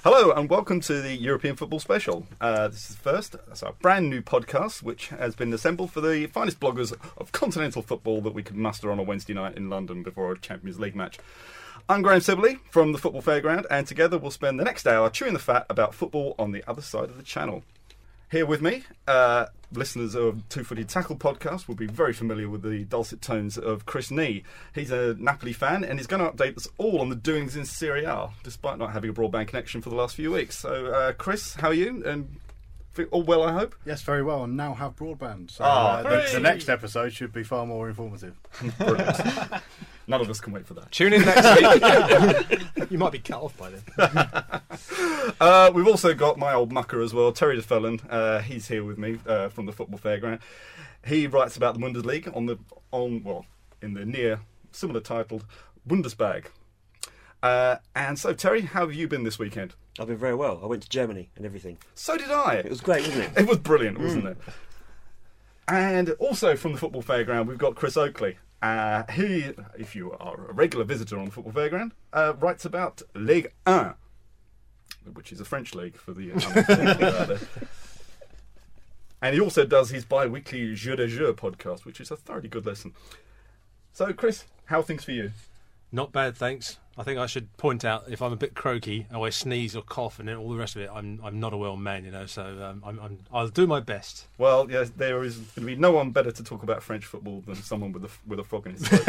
Hello and welcome to the European Football Special. This is the first. That's our brand new podcast, which has been assembled for the finest bloggers of continental football that we could muster on a Wednesday night in London before a Champions League match. I'm Graham Sibley from the Football Fairground, and together we'll spend the next hour chewing the fat about football on the other side of the channel. Here with me, listeners of Two Footed Tackle podcast will be very familiar with the dulcet tones of Chris Nee. He's a Napoli fan and he's going to update us all on the doings in Serie A, despite not having a broadband connection for the last few weeks. So, Chris, how are you? And all well, I hope? Yes, very well, and now have broadband. So the next episode should be far more informative. None of us can wait for that. Tune in next week. You might be cut off by then. We've also got my old mucker as well, Terry DeFellon. He's here with me from the Football Fairground. He writes about the Bundesliga in the near similar titled Bundesbag. And so, Terry, how have you been this weekend? I've been very well. I went to Germany and everything. So did I. It was great, wasn't it? It was brilliant, wasn't it? And also from the Football Fairground, we've got Chris Oakley. He, if you are a regular visitor on the Football Fairground, writes about Ligue 1, which is a French league for the uninformed. And he also does his bi-weekly Jeu de Jeu podcast, which is a thoroughly good listen. So, Chris, how are things for you? Not bad, thanks. I think I should point out if I'm a bit croaky, or I sneeze or cough, and then all the rest of it, I'm not a well man, you know. So I'll do my best. Well, yes, there is going to be no one better to talk about French football than someone with a frog in his throat.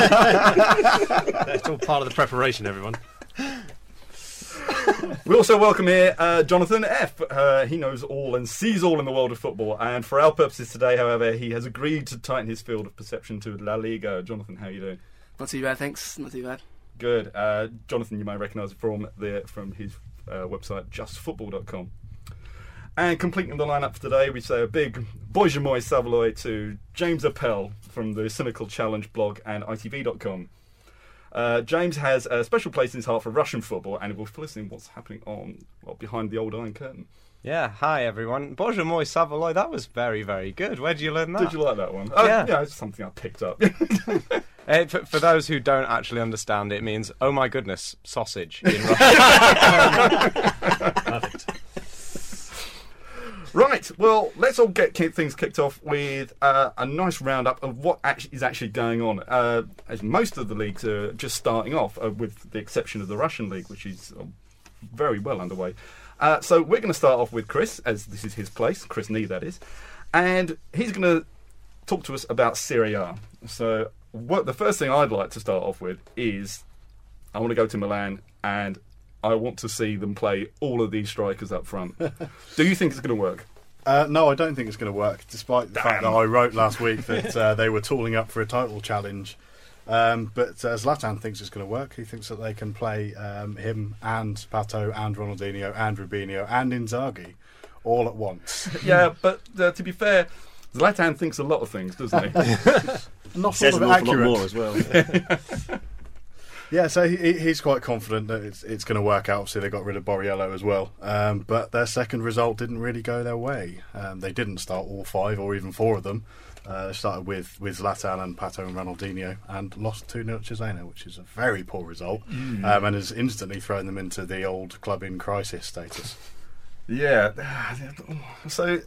It's all part of the preparation, everyone. We also welcome here Jonathan F. He knows all and sees all in the world of football, and for our purposes today, however, he has agreed to tighten his field of perception to La Liga. Jonathan, how are you doing? Not too bad, thanks. Not too bad. Good. Jonathan, you might recognise from his website, justfootball.com. And completing the lineup for today, we say a big Bože moj Savoy to James Appel from the Cynical Challenge blog and ITV.com. James has a special place in his heart for Russian football, and will fill us in what's happening behind the old Iron Curtain. Yeah, hi everyone. Bože moj Savoy, that was very, very good. Where did you learn that? Did you like that one? Yeah, it's something I picked up. For those who don't actually understand, it means, oh my goodness, sausage in Russian. Perfect. Right, well, let's all get things kicked off with a nice roundup of what is actually going on. As most of the leagues are just starting off, with the exception of the Russian league, which is very well underway. So we're going to start off with Chris, as this is his place, Chris Nee, that is. And he's going to talk to us about Serie A. So the first thing I'd like to start off with is I want to go to Milan and I want to see them play all of these strikers up front. Do you think it's going to work? No, I don't think it's going to work, despite the fact that I wrote last week that they were tooling up for a title challenge. But Zlatan thinks it's going to work. He thinks that they can play him and Pato and Ronaldinho and Rubinho and Inzaghi all at once. Yeah, but to be fair, Zlatan thinks a lot of things, doesn't he? Not says sort an of awful accurate. lot more as well. Yeah, so he's quite confident that it's going to work out. Obviously, they got rid of Borriello as well. But their second result didn't really go their way. They didn't start all five or even four of them. They started with Zlatan and Pato and Ronaldinho and lost 2-0 to Cesena, which is a very poor result, and has instantly thrown them into the old club in crisis status. Yeah. So...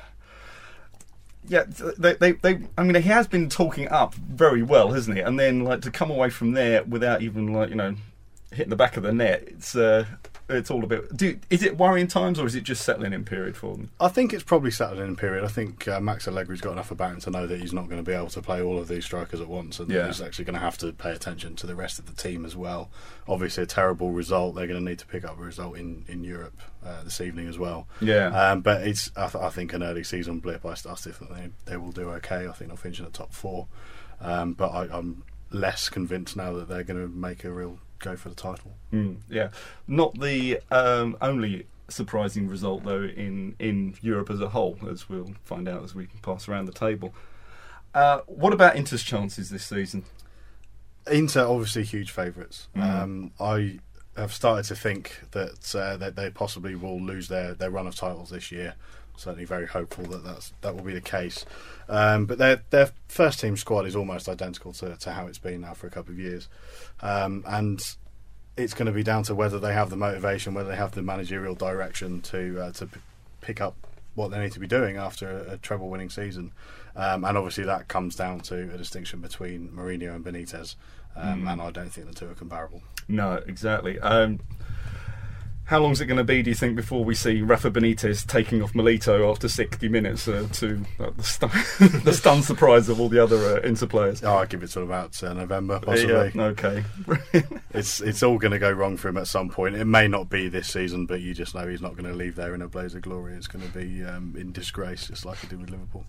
Yeah, I mean, he has been talking up very well, hasn't he? And then, to come away from there without even, hitting the back of the net, it's all a bit... Is it worrying times, or is it just settling in period for them? I think it's probably settling in period. I think Max Allegri's got enough about him to know that he's not going to be able to play all of these strikers at once, and he's actually going to have to pay attention to the rest of the team as well. Obviously, a terrible result. They're going to need to pick up a result in Europe this evening as well. Yeah. But it's I think an early season blip. I still think they will do okay. I think they'll finish in the top four. But I'm less convinced now that they're going to make a real go for the title. Yeah, not the only surprising result though in Europe as a whole, as we'll find out as we pass around the table. What about Inter's chances this season? Inter obviously huge favourites. I have started to think that they possibly will lose their run of titles this year. Certainly very hopeful that will be the case. But their first team squad is almost identical to how it's been now for a couple of years. And it's going to be down to whether they have the motivation, whether they have the managerial direction to pick up what they need to be doing after a treble-winning season. And obviously that comes down to a distinction between Mourinho and Benitez. And I don't think the two are comparable. No, exactly. How long is it going to be, do you think, before we see Rafa Benitez taking off Milito after 60 minutes to the stunned surprise of all the other Inter players? Oh, I'd give it till about November, possibly. Yeah, okay. It's all going to go wrong for him at some point. It may not be this season, but you just know he's not going to leave there in a blaze of glory. It's going to be in disgrace, just like he did with Liverpool.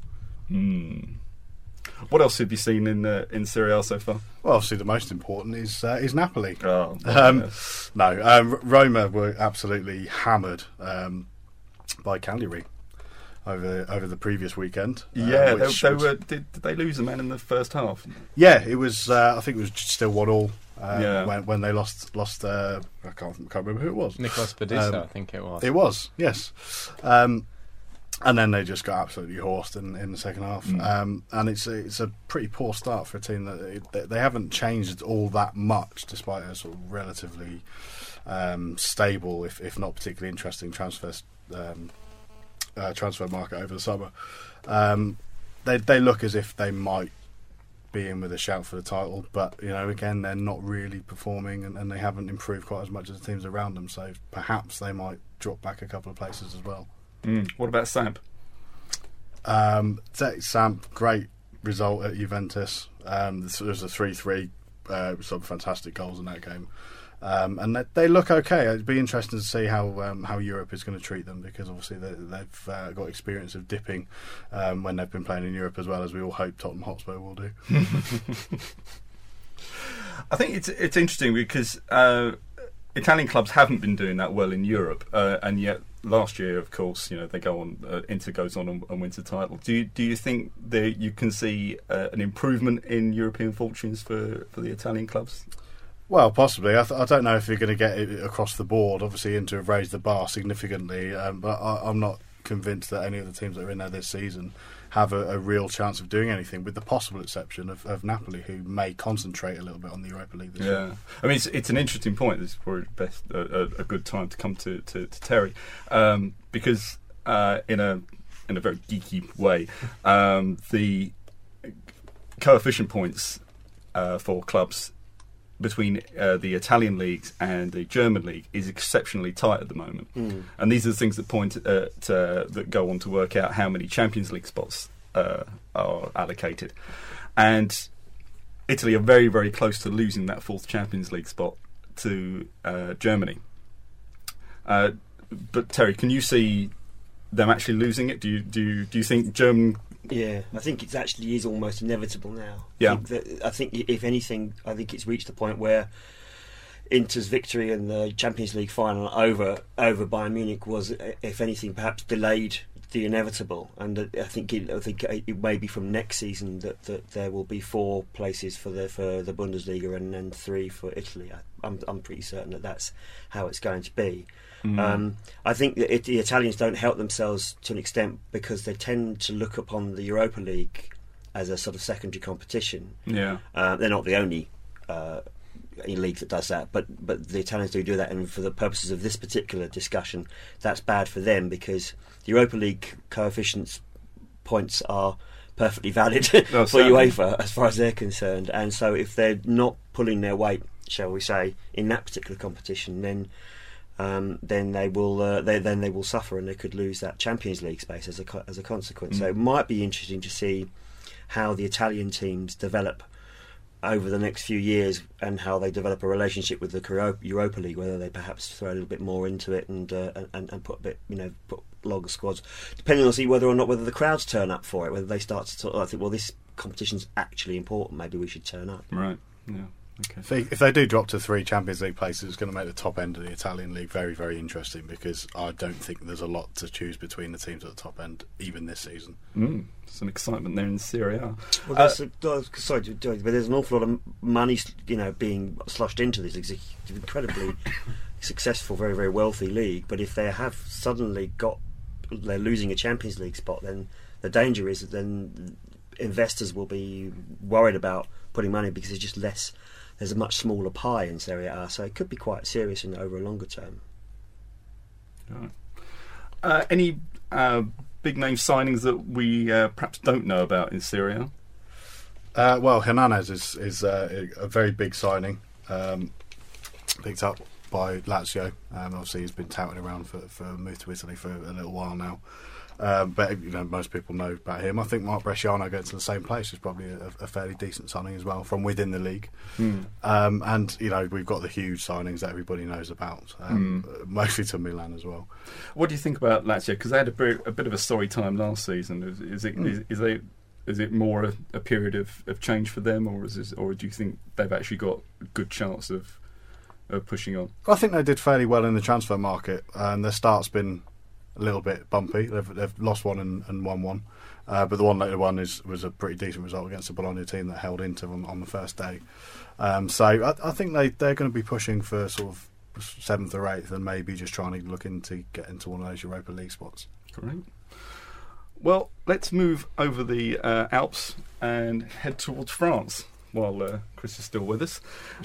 What else have you seen in Serie A so far? Well, obviously the most important is Napoli. Oh, Roma were absolutely hammered by Cagliari over the previous weekend. Yeah, did they lose a man in the first half? Yeah, it was. I think it was still 1-1 when they lost. I can't remember who it was. Nicolas Baudissa, I think it was. It was, yes. And then they just got absolutely horsed in the second half. And it's a pretty poor start for a team that they haven't changed all that much, despite a sort of relatively stable, if not particularly interesting transfer market over the summer. They look as if they might be in with a shout for the title, but again, they're not really performing, and they haven't improved quite as much as the teams around them. So perhaps they might drop back a couple of places as well. What about Samp? Samp, great result at Juventus. There was a 3-3, some fantastic goals in that game. And they look okay. It'd be interesting to see how Europe is going to treat them, because obviously they've got experience of dipping when they've been playing in Europe, as well as we all hope Tottenham Hotspur will do. I think it's interesting because Italian clubs haven't been doing that well in Europe, and yet last year, of course, they go on. Inter goes on and wins the title. Do you think that you can see an improvement in European fortunes for the Italian clubs? Well, possibly. I don't know if you're going to get it across the board. Obviously, Inter have raised the bar significantly, but I'm not convinced that any of the teams that are in there this season have a real chance of doing anything, with the possible exception of Napoli, who may concentrate a little bit on the Europa League this year. I mean, it's an interesting point. This is probably a good time to come to Terry, because in a very geeky way, the coefficient points for clubs between the Italian leagues and the German league is exceptionally tight at the moment, and these are the things that that go on to work out how many Champions League spots are allocated. And Italy are very, very close to losing that fourth Champions League spot to Germany. But Terry, can you see them actually losing it? Do you think German? Yeah, I think it actually is almost inevitable now. Yeah. I think if anything, I think it's reached the point where Inter's victory in the Champions League final over Bayern Munich was, if anything, perhaps delayed the inevitable. And I think it may be from next season that there will be 4 places for the Bundesliga and then 3 for Italy. I'm pretty certain that that's how it's going to be. I think that the Italians don't help themselves to an extent, because they tend to look upon the Europa League as a sort of secondary competition. Yeah, they're not the only league that does that, but the Italians do that, and for the purposes of this particular discussion, that's bad for them, because the Europa League coefficients points are perfectly valid for UEFA as far as they're concerned, and so if they're not pulling their weight, shall we say, in that particular competition, then they will suffer, and they could lose that Champions League space as a consequence. So it might be interesting to see how the Italian teams develop over the next few years, and how they develop a relationship with the Europa League. Whether they perhaps throw a little bit more into it and put a bit, put longer squads, depending on whether the crowds turn up for it. Whether they start to think, well, this competition's actually important. Maybe we should turn up. Right. Yeah. Okay. If they do drop to 3 Champions League places, it's going to make the top end of the Italian league very, very interesting, because I don't think there's a lot to choose between the teams at the top end, even this season. Some excitement there in Serie A. Well, sorry, but there's an awful lot of money, being sloshed into this. It's an incredibly successful, very, very wealthy league. But if they have suddenly they're losing a Champions League spot, then the danger is that then investors will be worried about putting money, because there's just less there's a much smaller pie in Serie A, so it could be quite serious over a longer term. Right. Any big name signings that we perhaps don't know about in Serie A? Well, Hernandez is a very big signing, picked up by Lazio. Obviously, he's been touted around for a move to Italy for a little while now. But most people know about him. I think Mark Bresciano going to the same place is probably a fairly decent signing as well from within the league. And we've got the huge signings that everybody knows about, mostly to Milan as well. What do you think about Lazio? Because they had a bit of a sorry time last season. Is it more a period of change for them, or do you think they've actually got a good chance of pushing on? I think they did fairly well in the transfer market, and their start's been a little bit bumpy. They've lost one and won one, but the one later one was a pretty decent result against the Bologna team that held Inter on the first day. So I think they're going to be pushing for sort of 7th or 8th, and maybe just trying to look into get into one of those Europa League spots. Great. Well, let's move over the Alps and head towards France while Chris is still with us.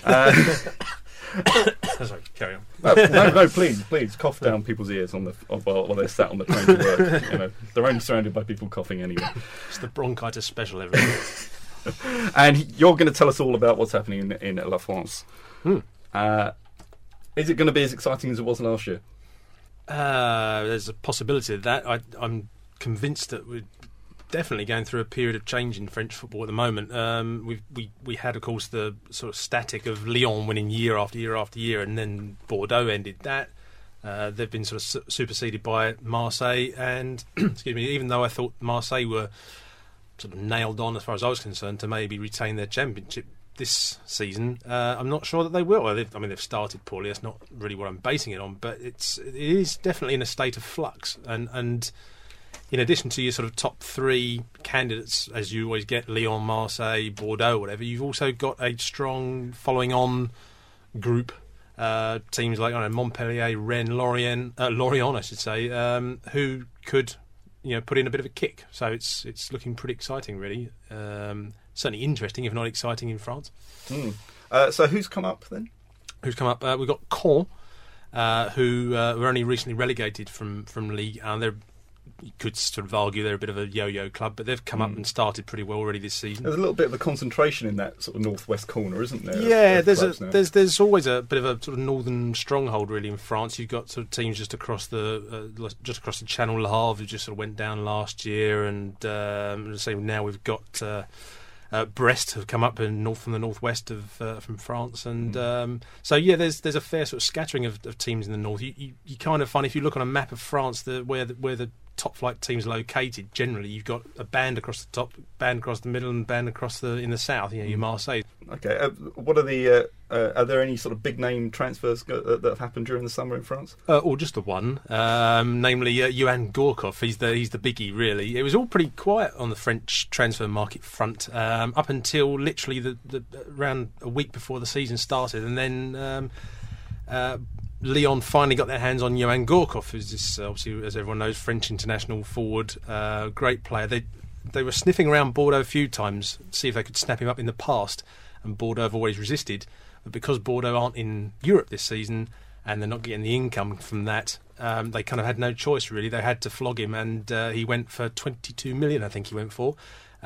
Sorry, carry on. No, please cough down people's ears while they're sat on the train to work. They're only surrounded by people coughing anyway. It's the bronchitis special, everyone. And you're going to tell us all about what's happening in La France. Is it going to be as exciting as it was last year? There's a possibility of that. I'm convinced that we're definitely going through a period of change in French football at the moment. We had, of course, the sort of static of Lyon winning year after year after year, and then Bordeaux ended that. They've been sort of superseded by Marseille, and excuse me, even though I thought Marseille were sort of nailed on as far as I was concerned to maybe retain their championship this season, I'm not sure that they will. They've started poorly. That's not really what I'm basing it on, but it is definitely in a state of flux, and in addition to your sort of top 3 candidates, as you always get, Lyon, Marseille, Bordeaux, whatever, you've also got a strong following on group, teams like Montpellier, Rennes, Lorient, I should say, who could put in a bit of a kick. So it's looking pretty exciting, really. Certainly interesting, if not exciting, in France. So who's come up then? Who's come up? We've got Caen, who were only recently relegated from Ligue 1. You could sort of argue they're a bit of a yo-yo club, but they've come up and started pretty well already this season. There's a little bit of a concentration in that sort of northwest corner, isn't there? Yeah, there's always a bit of a sort of northern stronghold really in France. You've got sort of teams just across the Channel, Le Havre, who just sort of went down last year, and now we've got Brest have come up from the northwest from France, and there's a fair sort of scattering of teams in the north. You kind of find, if you look on a map of France, where the top flight teams located, generally you've got a band across the top, band across the middle, and band across in the south. Your Marseille. Okay, what are are there any sort of big name transfers that have happened during the summer in France? Or just the one, namely Yoann Gourcuff. He's the biggie, really. It was all pretty quiet on the French transfer market front up until literally the around a week before the season started, and then Lyon finally got their hands on Yoann Gourcuff, who's this, obviously, as everyone knows, French international forward, great player. They were sniffing around Bordeaux a few times to see if they could snap him up in the past, and Bordeaux have always resisted. But because Bordeaux aren't in Europe this season and they're not getting the income from that, they kind of had no choice, really. They had to flog him, and he went for 22 million, I think he went for,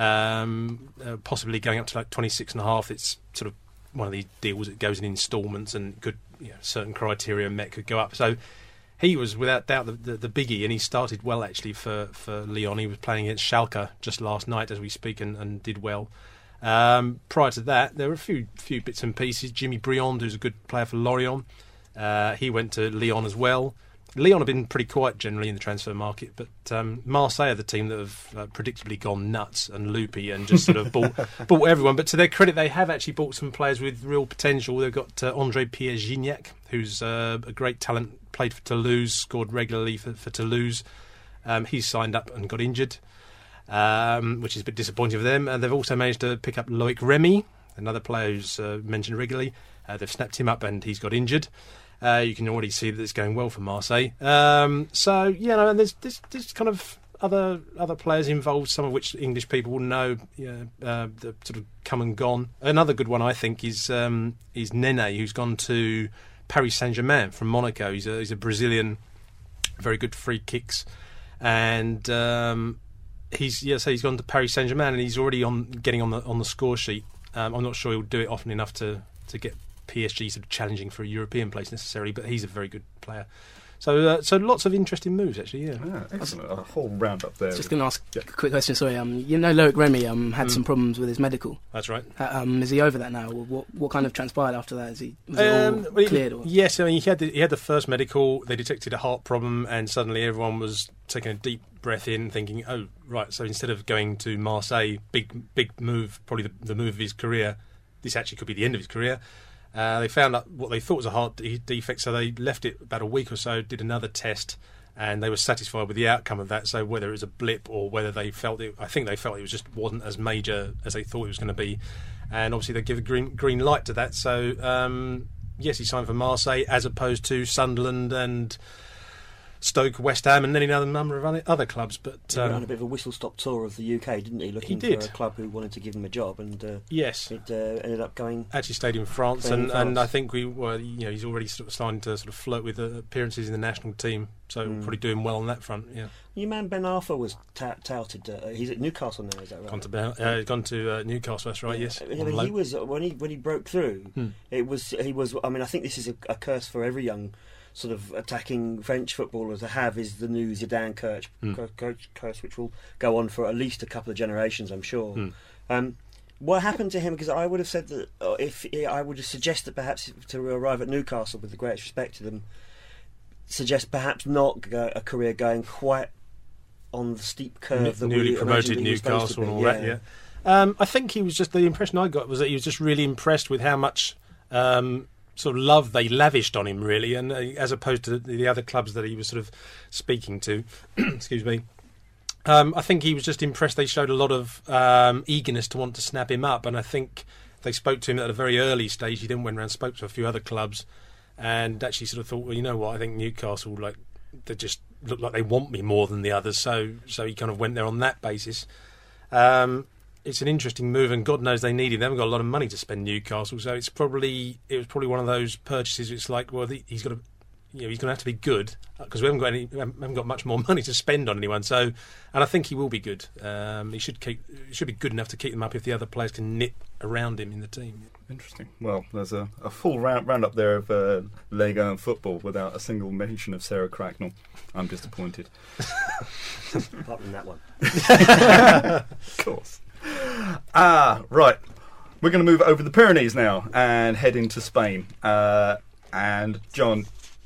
possibly going up to like 26.5. It's sort of one of these deals that goes in instalments, and could, certain criteria met, could go up. So he was without doubt the biggie, and he started well actually for Lyon. He was playing against Schalke just last night as we speak, and did well. Prior to that, there were a few bits and pieces. Jimmy Briand, who's a good player for Lorient, he went to Lyon as well. Lyon have been pretty quiet generally in the transfer market, but Marseille are the team that have predictably gone nuts and loopy and just sort of bought everyone. But to their credit, they have actually bought some players with real potential. They've got André Pierre-Gignac, who's a great talent, played for Toulouse, scored regularly for Toulouse. He's signed up and got injured, which is a bit disappointing for them. And they've also managed to pick up Loic Remy, another player who's mentioned regularly. They've snapped him up and he's got injured. You can already see that it's going well for Marseille. And there's kind of other players involved, some of which English people will know. The sort of come and gone. Another good one, I think, is Nene, who's gone to Paris Saint-Germain from Monaco. He's a Brazilian, very good free kicks, and he's gone to Paris Saint-Germain, and he's already getting on the score sheet. I'm not sure he'll do it often enough to get PSG sort of challenging for a European place necessarily, but he's a very good player. So lots of interesting moves, actually, yeah. Excellent. A whole roundup there. Just going to ask a quick question, sorry. Loic Remy had some problems with his medical. That's right. Is he over that now? What kind of transpired after that? Was it all cleared? Or? Yes, I mean, he had the first medical, they detected a heart problem, and suddenly everyone was taking a deep breath in, thinking, oh, right, so instead of going to Marseille, big move, probably the move of his career, this actually could be the end of his career. They found out what they thought was a heart defect, so they left it about a week or so, did another test, and they were satisfied with the outcome of that. So whether it was a blip or whether they felt it, I think they felt it just wasn't as major as they thought it was going to be. And obviously they give a green light to that. So yes, he signed for Marseille as opposed to Sunderland and Stoke, West Ham, and any other number of other clubs. But he ran a bit of a whistle-stop tour of the UK, didn't he? Looking for a club who wanted to give him a job, and yes, it ended up going. Actually, stayed in France, and I think he's already sort of starting to sort of flirt with appearances in the national team. So probably doing well on that front. Yeah. Your man Ben Arfa was touted. He's at Newcastle now, is that right? Gone to Newcastle. That's right. Yes. He was when he broke through. He was. I mean, I think this is a curse for every young sort of attacking French footballer to have, is the new Zidane curse, which will go on for at least a couple of generations, I'm sure. What happened to him? Because I would have said that I would have suggested perhaps to arrive at Newcastle, with the greatest respect to them, suggest perhaps not a career going quite on the steep curve that newly promoted Newcastle and all that. Yeah, I think he was just, the impression I got was that he was just really impressed with how much sort of love they lavished on him, really, and as opposed to the other clubs that he was sort of speaking to. Excuse me. I think he was just impressed. They showed a lot of eagerness to want to snap him up, and I think they spoke to him at a very early stage. He then went around and spoke to a few other clubs, and actually sort of thought, well, you know what, I think Newcastle, they just look like they want me more than the others, so he kind of went there on that basis. It's an interesting move, and God knows they need him. They haven't got a lot of money to spend, Newcastle, so it was probably one of those purchases. It's like, well, he's got to, he's going to have to be good, because we haven't got much more money to spend on anyone. So, and I think he will be good. He should be good enough to keep them up if the other players can knit around him in the team. Interesting. Well, there's a full roundup there of Lego and football without a single mention of Sarah Cracknell. I'm disappointed. Apart from that one. Of course. Right. We're going to move over the Pyrenees now and head into Spain. And John,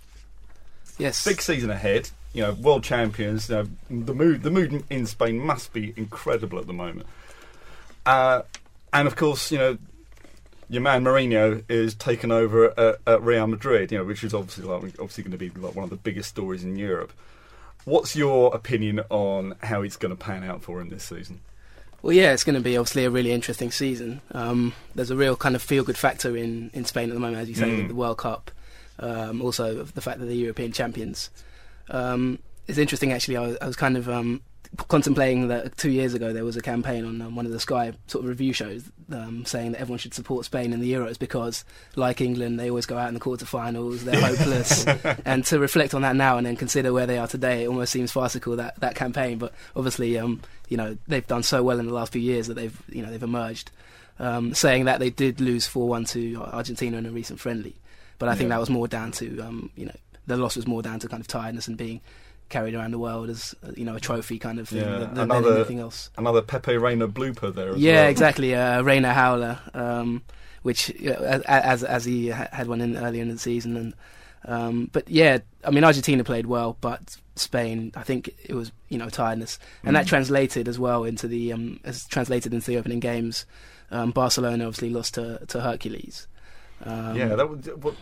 yes, big season ahead. World champions. The mood in Spain must be incredible at the moment. And of course, your man Mourinho is taken over at Real Madrid. Which is obviously going to be one of the biggest stories in Europe. What's your opinion on how it's going to pan out for him this season? Well, yeah, it's going to be obviously a really interesting season. There's a real kind of feel-good factor in Spain at the moment, as you say, with the World Cup. Also, the fact that they're European champions. It's interesting, actually. I was kind of contemplating that 2 years ago there was a campaign on one of the Sky sort of review shows saying that everyone should support Spain in the Euros because, like England, they always go out in the quarterfinals, they're hopeless. And to reflect on that now and then consider where they are today, it almost seems farcical, that campaign. But obviously, they've done so well in the last few years that they've emerged. Saying that they did lose 4-1 to Argentina in a recent friendly, but I think that was more down to the loss was more down to kind of tiredness and being carried around the world as a trophy kind of thing than anything else. Another Pepe Reina blooper there as well. Yeah, exactly. Reina Howler, which as he had one in earlier in the season, and but yeah, I mean Argentina played well, but Spain, I think it was tiredness, and that translated as well into the opening games. Barcelona obviously lost to Hercules. Yeah, that was.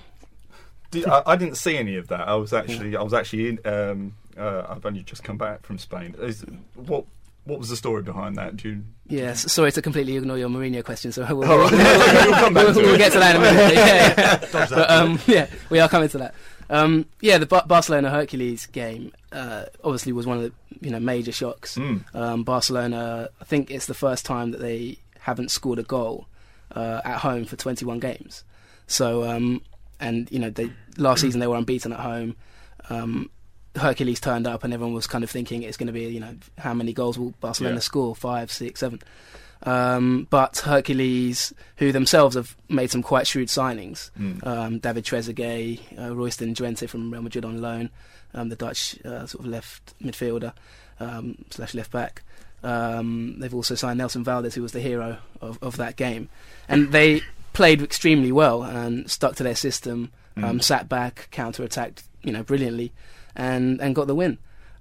I didn't see any of that. I was actually in. I've only just come back from Spain. What was the story behind that? Yes, sorry to completely ignore your Mourinho question. So we'll get to that in a minute. But we are coming to that. The Barcelona Hercules game obviously was one of the major shocks. Barcelona, I think it's the first time that they haven't scored a goal at home for 21 games. So, last season they were unbeaten at home. Hercules turned up, and everyone was kind of thinking it's going to be, how many goals will Barcelona score? 5, 6, 7. But Hercules, who themselves have made some quite shrewd signings, David Trezeguet, Royston Drenthe from Real Madrid on loan, the Dutch sort of left midfielder / left back. They've also signed Nelson Valdez, who was the hero of that game, and they played extremely well and stuck to their system, sat back, counter-attacked, brilliantly, and got the win.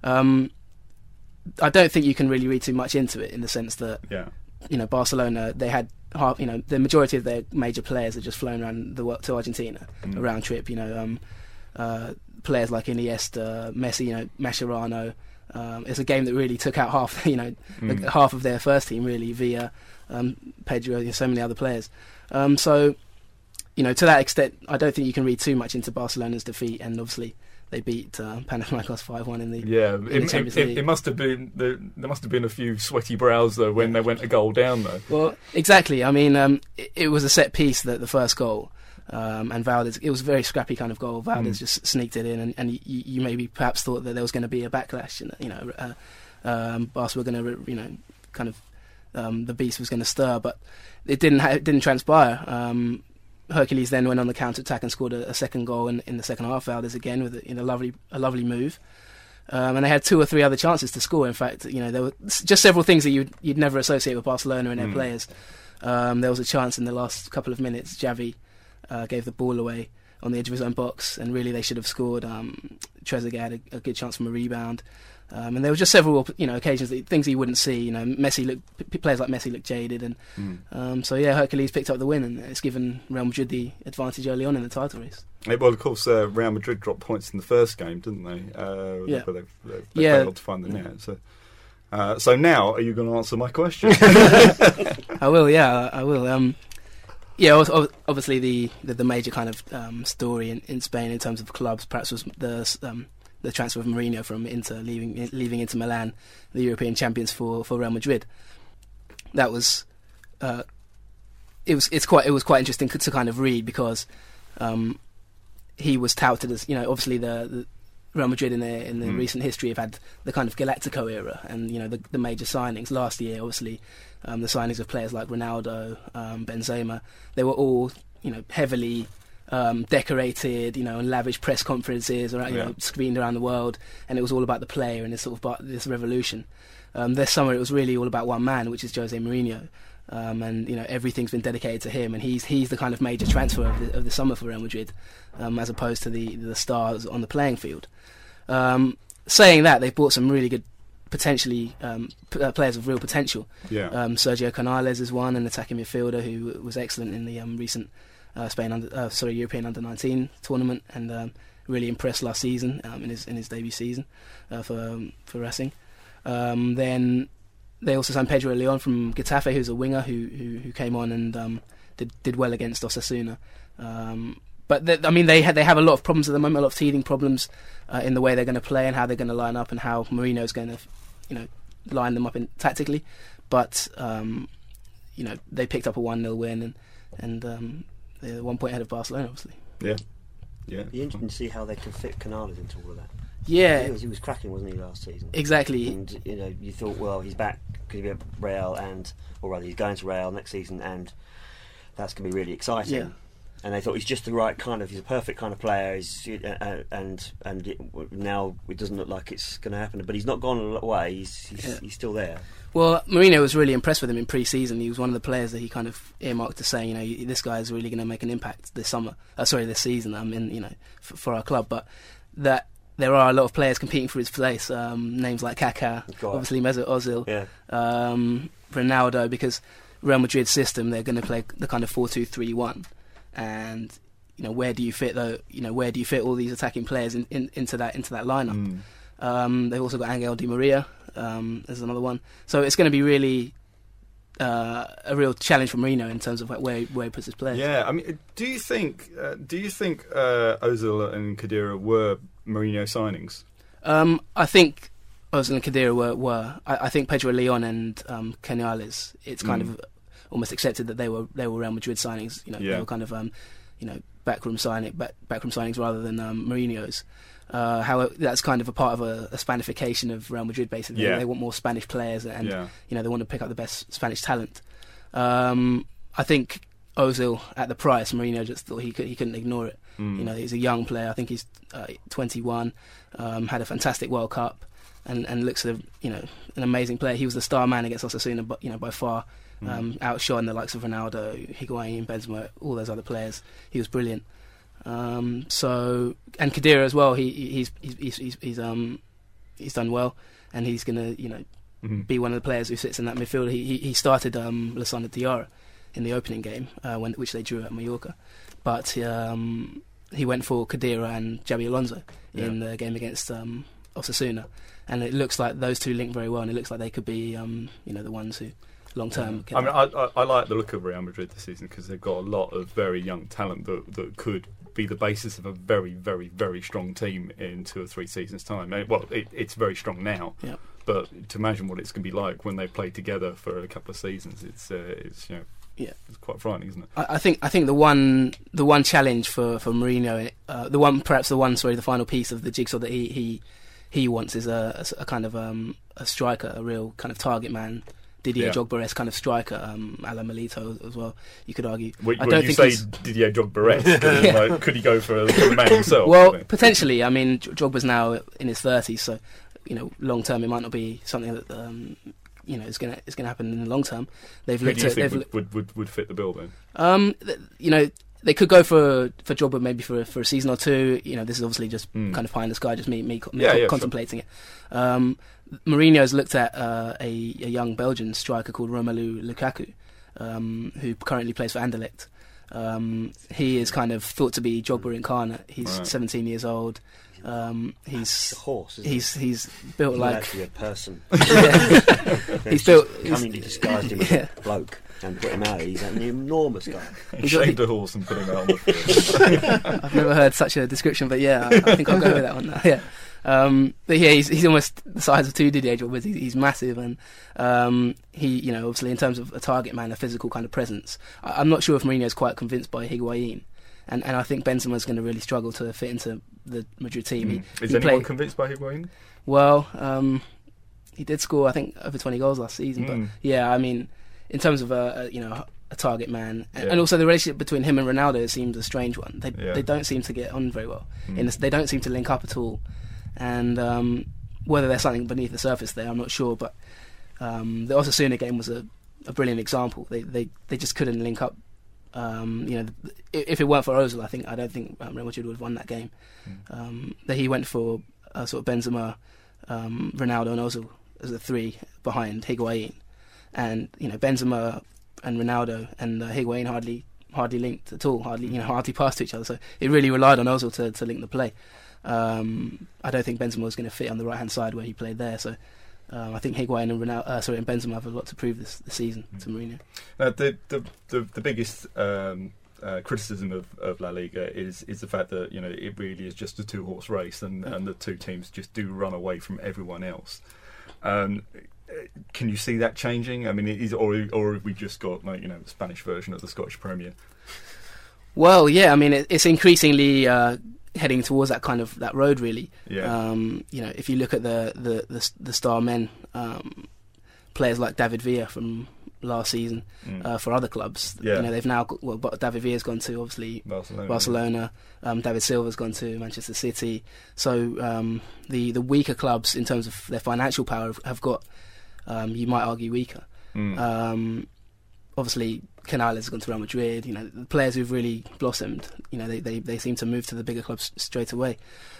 I don't think you can really read too much into it, in the sense that Barcelona, they had the majority of their major players had just flown around the world to Argentina, a round trip. Players like Iniesta, Messi, Mascherano. It's a game that really took out half, half of their first team, really, via Pedro, so many other players. To that extent, I don't think you can read too much into Barcelona's defeat, and obviously they beat Panathinaikos 5-1 in the Champions League. It must have been there must have been a few sweaty brows though when they went a goal down though. Well, exactly. I mean, it was a set piece, that the first goal, and Valdez. It was a very scrappy kind of goal. Valdez just sneaked it in, and you maybe perhaps thought that there was going to be a backlash. Barca were going to, the beast was going to stir, but it didn't transpire. Hercules then went on the counter-attack and scored a second goal in the second half. Valdez again with a lovely move, and they had 2 or 3 other chances to score. In fact, there were just several things that you'd never associate with Barcelona and their players. There was a chance in the last couple of minutes. Xavi gave the ball away on the edge of his own box, and really they should have scored. Trezeguet had a good chance from a rebound. And there were just several, occasions, things you wouldn't see. Players like Messi look jaded, and Hercules picked up the win, and it's given Real Madrid the advantage early on in the title race. Well, of course, Real Madrid dropped points in the first game, didn't they? They failed to find the net. So now, are you going to answer my question? I will. Yeah, I will. Obviously the major kind of story in Spain in terms of clubs, perhaps, was the transfer of Mourinho from Inter, leaving Inter Milan, the European champions, for Real Madrid. That was it was quite interesting to kind of read, because he was touted as, obviously the Real Madrid in the recent history have had the kind of Galactico era, and the major signings last year, obviously the signings of players like Ronaldo, Benzema, they were all heavily decorated, and lavish press conferences around, screened around the world, and it was all about the player and this sort of this revolution. This summer it was really all about one man, which is Jose Mourinho, and everything's been dedicated to him, and he's the kind of major transfer of the summer for Real Madrid, as opposed to the stars on the playing field. Saying that, they've bought some really good, potentially players of real potential. Sergio Canales is one, an attacking midfielder who was excellent in the recent European Under-19 tournament, and really impressed last season in his debut season for Racing. Then they also signed Pedro Leon from Getafe, who's a winger who came on and did well against Osasuna. But they have a lot of problems at the moment, a lot of teething problems in the way they're going to play and how they're going to line up and how Mourinho's going to line them up tactically. But they picked up a 1-0 win, and they're 1 point ahead of Barcelona, obviously. Yeah. It'd be interesting to see how they can fit Canales into all of that. Yeah, he was cracking, wasn't he, last season? Exactly. And you thought, well, he's back because he's at Real, or rather, he's going to Real next season, and that's going to be really exciting. Yeah. And they thought he's just the right kind of, he's a perfect kind of player. Now it doesn't look like it's going to happen. But he's not gone away. He's still there. Well, Mourinho was really impressed with him in pre-season. He was one of the players that he kind of earmarked to say, this guy is really going to make an impact this season. For our club. But that there are a lot of players competing for his place. Names like Kaká, obviously Mesut Ozil, Ronaldo, because Real Madrid's system, they're going to play the kind of 4-2-3-1. And where do you fit all these attacking players into that lineup? They've also got Angel Di Maria as another one. So it's going to be really a real challenge for Mourinho in terms of where he puts his players. Yeah, I mean, do you think Ozil and Khedira were Mourinho signings? I think Ozil and Khedira were. I think Pedro Leon and Canales, it's kind of almost accepted that they were Real Madrid signings. They were kind of backroom signings rather than Mourinho's. How that's kind of a part of a Spanification of Real Madrid. Basically, they want more Spanish players, and they want to pick up the best Spanish talent. I think Ozil at the price, Mourinho just thought he couldn't ignore it. He's a young player. I think he's 21. Had a fantastic World Cup, and looks an amazing player. He was the star man against Osasuna, but by far outshone the likes of Ronaldo, Higuain, Benzema, all those other players. He was brilliant. And Khedira as well. He's done well, and he's going to be one of the players who sits in that midfield. He started Lassana Diarra in the opening game, which they drew at Mallorca, but he went for Khedira and Xabi Alonso in the game against Osasuna, and it looks like those two link very well, and it looks like they could be the ones who long term. I mean, I like the look of Real Madrid this season because they've got a lot of very young talent that could be the basis of a very, very, very strong team in 2 or 3 seasons' time. It's very strong now, but to imagine what it's going to be like when they play together for a couple of seasons, it's quite frightening, isn't it? I think the one challenge for Mourinho, the final piece of the jigsaw that he wants is a kind of a striker, a real kind of target man. Didier Drogba-esque kind of striker, a la Milito as well, you could argue. When you say Didier Drogba-esque, could he go for a man himself? Well, potentially. I mean, Drogba's now in his 30s, so long term it might not be something that is going to happen in the long term. They've looked at. Who do you think would fit the bill then? They could go for Drogba maybe for a season or two. This is obviously just kind of pie in the sky, just me contemplating it. Mourinho's looked at a young Belgian striker called Romelu Lukaku, who currently plays for Anderlecht. He is kind of thought to be Drogba incarnate. He's 17 years old. He's a horse. He's built He's like actually a person. He's built. Cunningly disguised him as a bloke and put him out. He's an enormous guy. He shaved a horse and put him out on the field. I've never heard such a description, but I think I'll go with that one now. Yeah. But he's almost the size of 2 Didier Drogba. He's massive, and he, obviously in terms of a target man, a physical kind of presence. I'm not sure if Mourinho's quite convinced by Higuain, and I think Benzema's going to really struggle to fit into the Madrid team. Is anyone convinced by Higuain? Well, he did score, I think, over 20 goals last season. But I mean, in terms of a target man, and also the relationship between him and Ronaldo seems a strange one. They don't seem to get on very well. They don't seem to link up at all. And whether there's something beneath the surface there, I'm not sure. But the Osasuna game was a brilliant example. They just couldn't link up. If it weren't for Ozil, I don't think Real Madrid would have won that game. That he went for sort of Benzema, Ronaldo, and Ozil as the 3 behind Higuain, and Benzema and Ronaldo and Higuain hardly linked at all. Hardly passed to each other. So it really relied on Ozil to link the play. I don't think Benzema was going to fit on the right hand side where he played there. So I think Higuain and and Benzema have a lot to prove this season to Mourinho. The biggest criticism of La Liga is the fact that it really is just a 2-horse race, and the 2 teams just do run away from everyone else. Can you see that changing? I mean, or have we just got the Spanish version of the Scottish Premier? Well, yeah. I mean, it's increasingly heading towards that road, really. Yeah. If you look at the star men, players like David Villa from last season for other clubs. They've now got, David Villa's gone to obviously Barcelona. David Silva's gone to Manchester City. So the weaker clubs in terms of their financial power have got, you might argue, weaker. Obviously Canales has gone to Real Madrid. The players who've really blossomed, they seem to move to the bigger clubs straight away.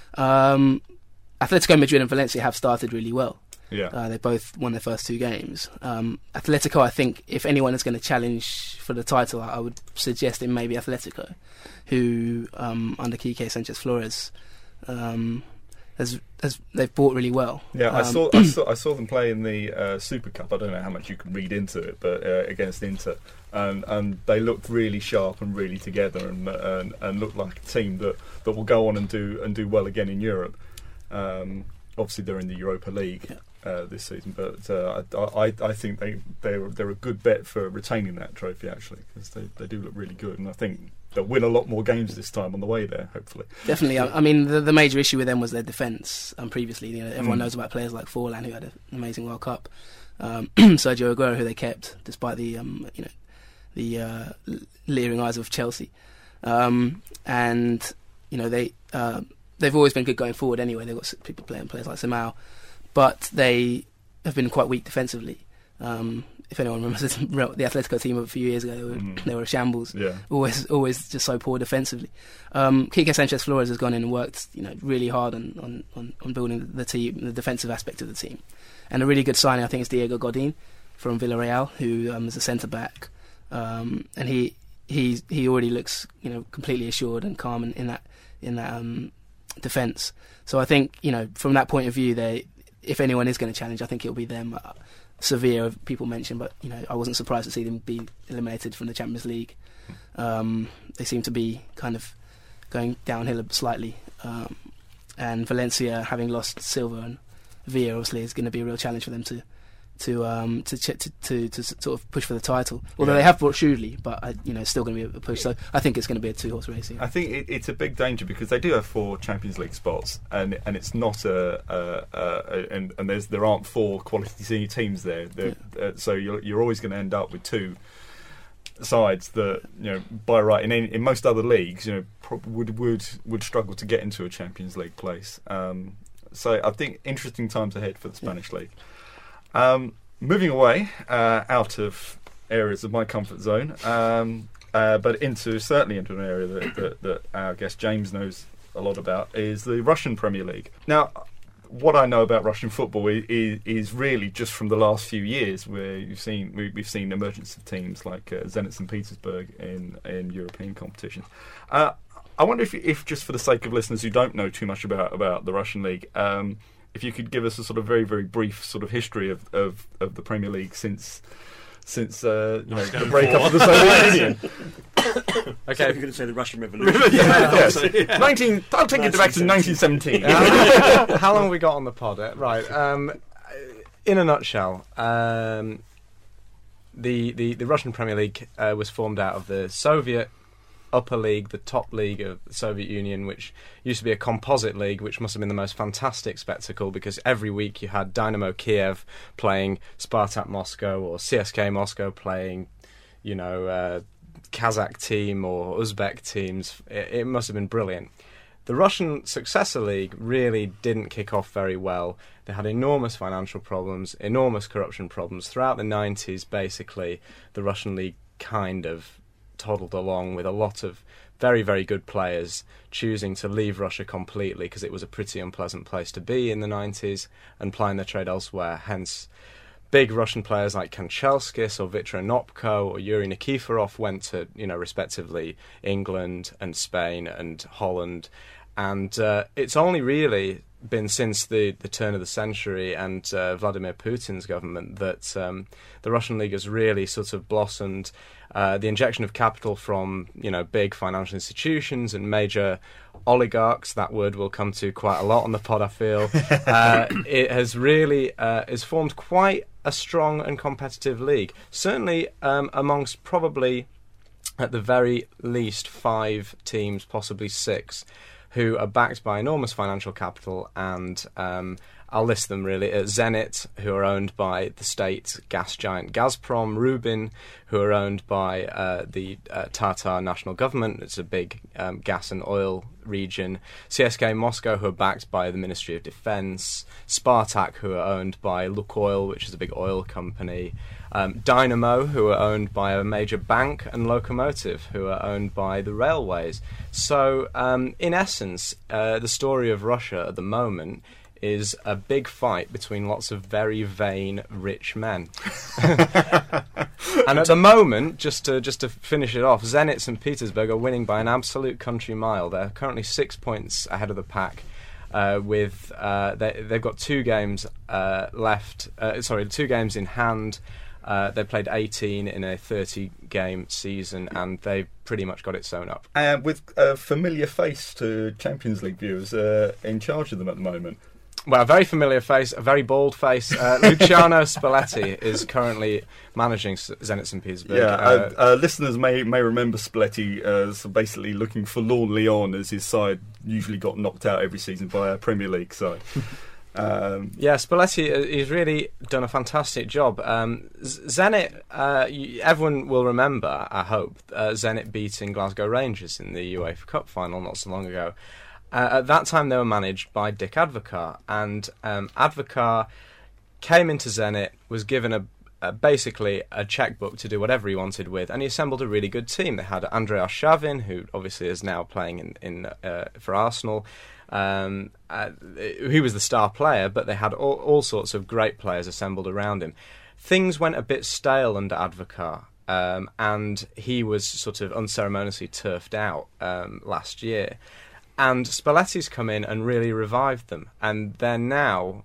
Atletico Madrid and Valencia have started really well. They both won their first 2 games. Atletico, I think, if anyone is going to challenge for the title, I would suggest it may be Atletico, who under Quique Sanchez Flores they've bought really well. Yeah, I saw them play in the Super Cup. I don't know how much you can read into it, but against Inter, and they looked really sharp and really together, and looked like a team that will go on and do well again in Europe. Obviously, they're in the Europa League this season, but I think they're a good bet for retaining that trophy actually, because they do look really good, and I think they'll win a lot more games this time on the way there, hopefully. Definitely. I mean, the major issue with them was their defence. Previously, everyone knows about players like Forlan, who had an amazing World Cup. Sergio Aguero, who they kept despite the leering eyes of Chelsea, and they've always been good going forward. Anyway, they've got people players like Simao, but they have been quite weak defensively. If anyone remembers the Atletico team of a few years ago, they were a shambles. Yeah. Always just so poor defensively. Quique Sanchez Flores has gone in and worked, really hard on building the team, the defensive aspect of the team. And a really good signing, I think, is Diego Godin from Villarreal, who is a centre back, and he already looks completely assured and calm in that defence. So I think from that point of view, if anyone is going to challenge, I think it'll be them. Sevilla, people mentioned, but I wasn't surprised to see them be eliminated from the Champions League. They seem to be kind of going downhill slightly, and Valencia, having lost Silva and Villa, obviously is going to be a real challenge for them to sort of push for the title. Although they have brought Shudley, but it's still going to be a push. So I think it's going to be a two-horse race. I think it's a big danger because they do have 4 Champions League spots, and it's not and there aren't 4 quality teams there. So you're always going to end up with 2 sides that by right in most other leagues would struggle to get into a Champions League place. So I think interesting times ahead for the Spanish league. Moving away out of areas of my comfort zone, but certainly into an area that our guest James knows a lot about, is the Russian Premier League. Now, what I know about Russian football is really just from the last few years, where we've seen emergence of teams like Zenit St. Petersburg in European competitions. I wonder if just for the sake of listeners who don't know too much about the Russian league, if you could give us a sort of very, very brief sort of history of the Premier League since the breakup of the Soviet Union. Okay, you're going to say the Russian Revolution. Yes. I'll take it back to 1917. How long have we got on the pod? Right. In a nutshell, the Russian Premier League was formed out of the Soviet upper league, the top league of the Soviet Union, which used to be a composite league, which must have been the most fantastic spectacle, because every week you had Dynamo Kiev playing Spartak Moscow, or CSK Moscow playing, Kazakh team or Uzbek teams. It must have been brilliant. The Russian successor league really didn't kick off very well. They had enormous financial problems, enormous corruption problems. Throughout the 90s, basically, the Russian league kind of toddled along, with a lot of very, very good players choosing to leave Russia completely because it was a pretty unpleasant place to be in the 90s and plying their trade elsewhere. Hence, big Russian players like Kanchelskis or Viktor Onopko or Yuri Nikiforov went to, respectively, England and Spain and Holland. And it's only really been since the turn of the century and Vladimir Putin's government that the Russian league has really sort of blossomed. The injection of capital from big financial institutions and major oligarchs, that word we'll come to quite a lot on the pod, I feel. It has really has formed quite a strong and competitive league, certainly amongst probably at the very least 5 teams, possibly 6, who are backed by enormous financial capital, and I'll list them really. Zenit, who are owned by the state gas giant Gazprom, Rubin, who are owned by the Tatar national government. It's a big gas and oil region. CSK Moscow, who are backed by the Ministry of Defence. Spartak, who are owned by Lukoil, which is a big oil company. Dynamo, who are owned by a major bank, and Lokomotiv, who are owned by the railways. So, in essence, the story of Russia at the moment is a big fight between lots of very vain, rich men. And at the moment, just to finish it off, Zenit St. Petersburg are winning by an absolute country mile. They're currently 6 points ahead of the pack. They've got 2 games left. 2 games in hand. They played 18 in a 30-game season, and they've pretty much got it sewn up. With a familiar face to Champions League viewers in charge of them at the moment. Well, a very familiar face, a very bald face. Luciano Spalletti is currently managing Zenit St. Petersburg. Yeah, listeners may remember Spalletti as basically looking forlornly on as his side usually got knocked out every season by a Premier League side. Spalletti, he's really done a fantastic job. Zenit, everyone will remember, I hope, Zenit beating Glasgow Rangers in the UEFA Cup final not so long ago. At that time, they were managed by Dick Advocaat, and Advocaat came into Zenit, was given basically a checkbook to do whatever he wanted with, and he assembled a really good team. They had Andrei Arshavin, who obviously is now playing for Arsenal. He was the star player, but they had all sorts of great players assembled around him. Things went a bit stale under Advocaat, and he was sort of unceremoniously turfed out last year. And Spalletti's come in and really revived them. And they're now,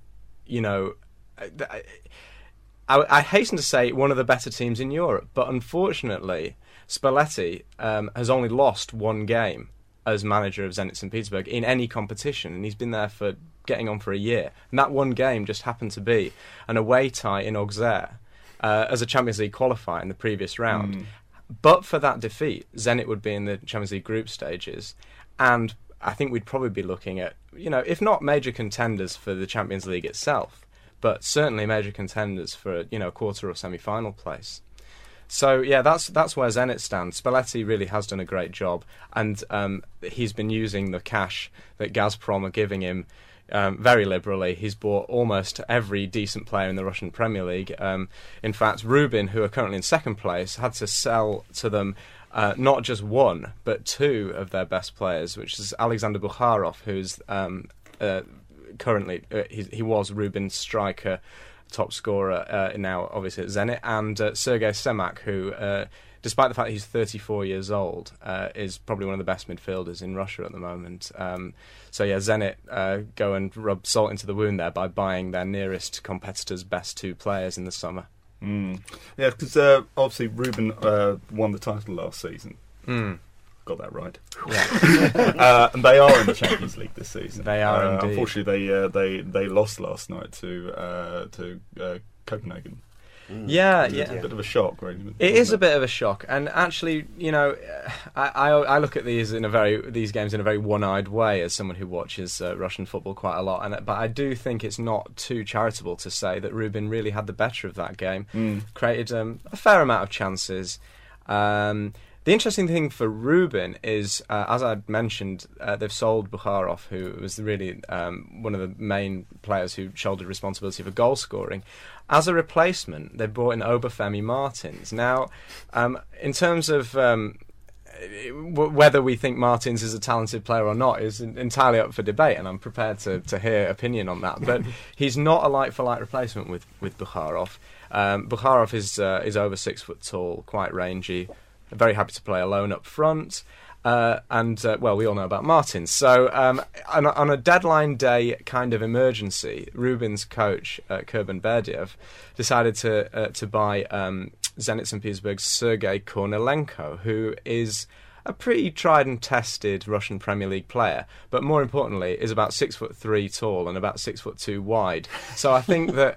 I hasten to say, one of the better teams in Europe. But unfortunately, Spalletti has only lost 1 game as manager of Zenit St. Petersburg in any competition. And he's been there for getting on for a year. And that 1 game just happened to be an away tie in Auxerre as a Champions League qualifier in the previous round. But for that defeat, Zenit would be in the Champions League group stages. And I think we'd probably be looking at, if not major contenders for the Champions League itself, but certainly major contenders for, a quarter or semi-final place. So, yeah, that's where Zenit stands. Spalletti really has done a great job, and he's been using the cash that Gazprom are giving him very liberally. He's bought almost every decent player in the Russian Premier League. In fact, Rubin, who are currently in second place, had to sell to them not just 1, but 2 of their best players, which is Alexander Bukharov, who's currently, he was Rubin's striker, top scorer, now obviously at Zenit, and Sergei Semak, who, despite the fact that he's 34 years old, is probably one of the best midfielders in Russia at the moment. Zenit go and rub salt into the wound there by buying their nearest competitor's best 2 players in the summer. Yeah, because obviously Rubin won the title last season. Got that right. Yeah. And they are in the Champions League this season. They are indeed. Unfortunately, they lost last night to Copenhagen. Yeah. A bit of a shock, really. It is a bit of a shock, and actually, I look at these games in a very one-eyed way as someone who watches Russian football quite a lot. But I do think it's not too charitable to say that Rubin really had the better of that game, created a fair amount of chances. The interesting thing for Rubin is, as I mentioned, they've sold Bukharov, who was really one of the main players who shouldered responsibility for goal scoring. As a replacement, they brought in Obafemi Martins. Now, in terms of whether we think Martins is a talented player or not is entirely up for debate, and I'm prepared to hear opinion on that. But he's not a like-for-like replacement with Bukharov. Bukharov is over 6 foot tall, quite rangy, very happy to play alone up front. We all know about Martins. So, on a deadline day kind of emergency, Rubin's coach, Kurban Berdiev, decided to buy Zenit St. Petersburg's Sergei Kornilenko, who is a pretty tried and tested Russian Premier League player, but more importantly, is about 6'3" tall and about 6'2" wide. So I think that.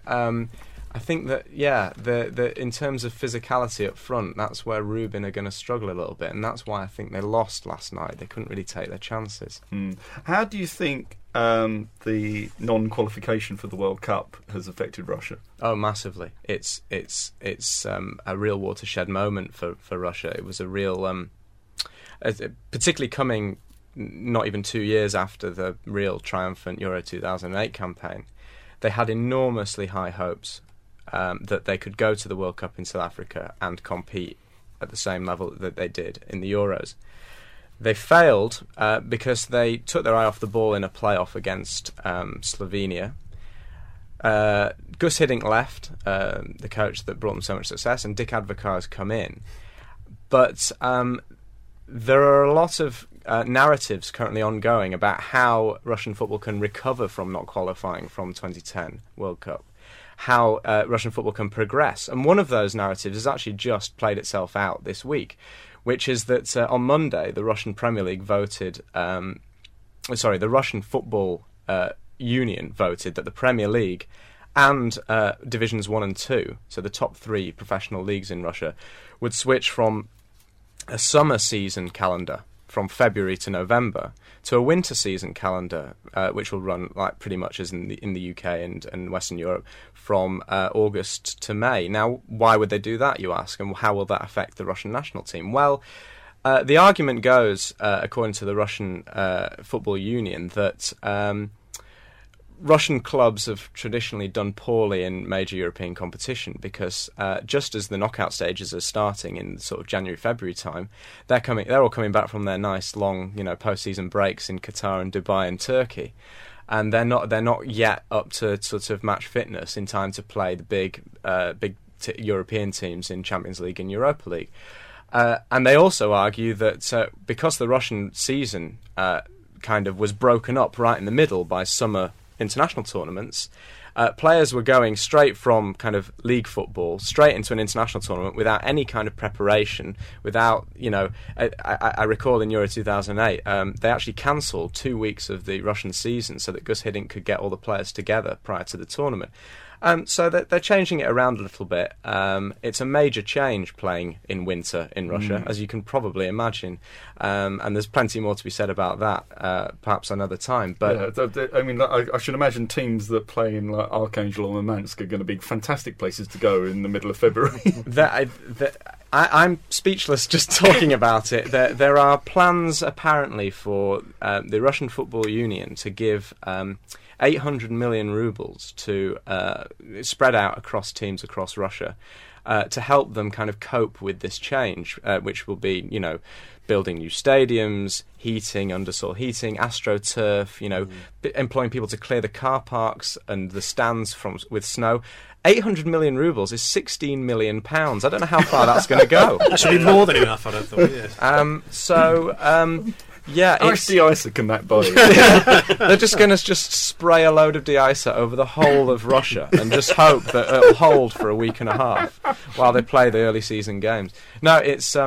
In terms of physicality up front, that's where Rubin are going to struggle a little bit, and that's why I think they lost last night. They couldn't really take their chances. How do you think the non-qualification for the World Cup has affected Russia? Oh, massively. It's a real watershed moment for Russia. It was a real, particularly coming not even 2 years after the real triumphant Euro 2008 campaign. They had enormously high hopes that they could go to the World Cup in South Africa and compete at the same level that they did in the Euros. They failed because they took their eye off the ball in a playoff against Slovenia. Gus Hiddink left, the coach that brought them so much success, and Dick Advocaat has come in. But there are a lot of narratives currently ongoing about how Russian football can recover from not qualifying from 2010 World Cup, how Russian football can progress. And one of those narratives has actually just played itself out this week, which is that on Monday the Russian Premier League voted, the Russian Football Union voted that the Premier League and Divisions 1 and 2, so the top 3 professional leagues in Russia, would switch from a summer season calendar from February to November to a winter season calendar, which will run like pretty much as in the UK and Western Europe from August to May. Now, why would they do that, you ask, and how will that affect the Russian national team? Well, the argument goes, according to the Russian Football Union, that Russian clubs have traditionally done poorly in major European competition because just as the knockout stages are starting in sort of January, February time, they're all coming back from their nice long, post-season breaks in Qatar and Dubai and Turkey, and they're not yet up to sort of match fitness in time to play the big European teams in Champions League and Europa League. And they also argue that because the Russian season kind of was broken up right in the middle by summer international tournaments, players were going straight from kind of league football straight into an international tournament without any kind of preparation, without, I recall in Euro 2008, they actually cancelled 2 weeks of the Russian season so that Gus Hiddink could get all the players together prior to the tournament. So they're changing it around a little bit. It's a major change playing in winter in Russia, as you can probably imagine. And there's plenty more to be said about that, perhaps another time. But I should imagine teams that play in like Archangel or Murmansk are going to be fantastic places to go in the middle of February. I'm speechless just talking about it. There are plans apparently for the Russian Football Union to give 800 million rubles to spread out across teams across Russia to help them kind of cope with this change, which will be, building new stadiums, heating, undersoil heating, AstroTurf, employing people to clear the car parks and the stands with snow. 800 million rubles is 16 million pounds. I don't know how far that's going to go. That should be more than enough, I'd have thought, yes. Yeah, how much de-icer can that buy? They're just going to spray a load of de-icer over the whole of Russia and just hope that it'll hold for a week and a half while they play the early season games. No,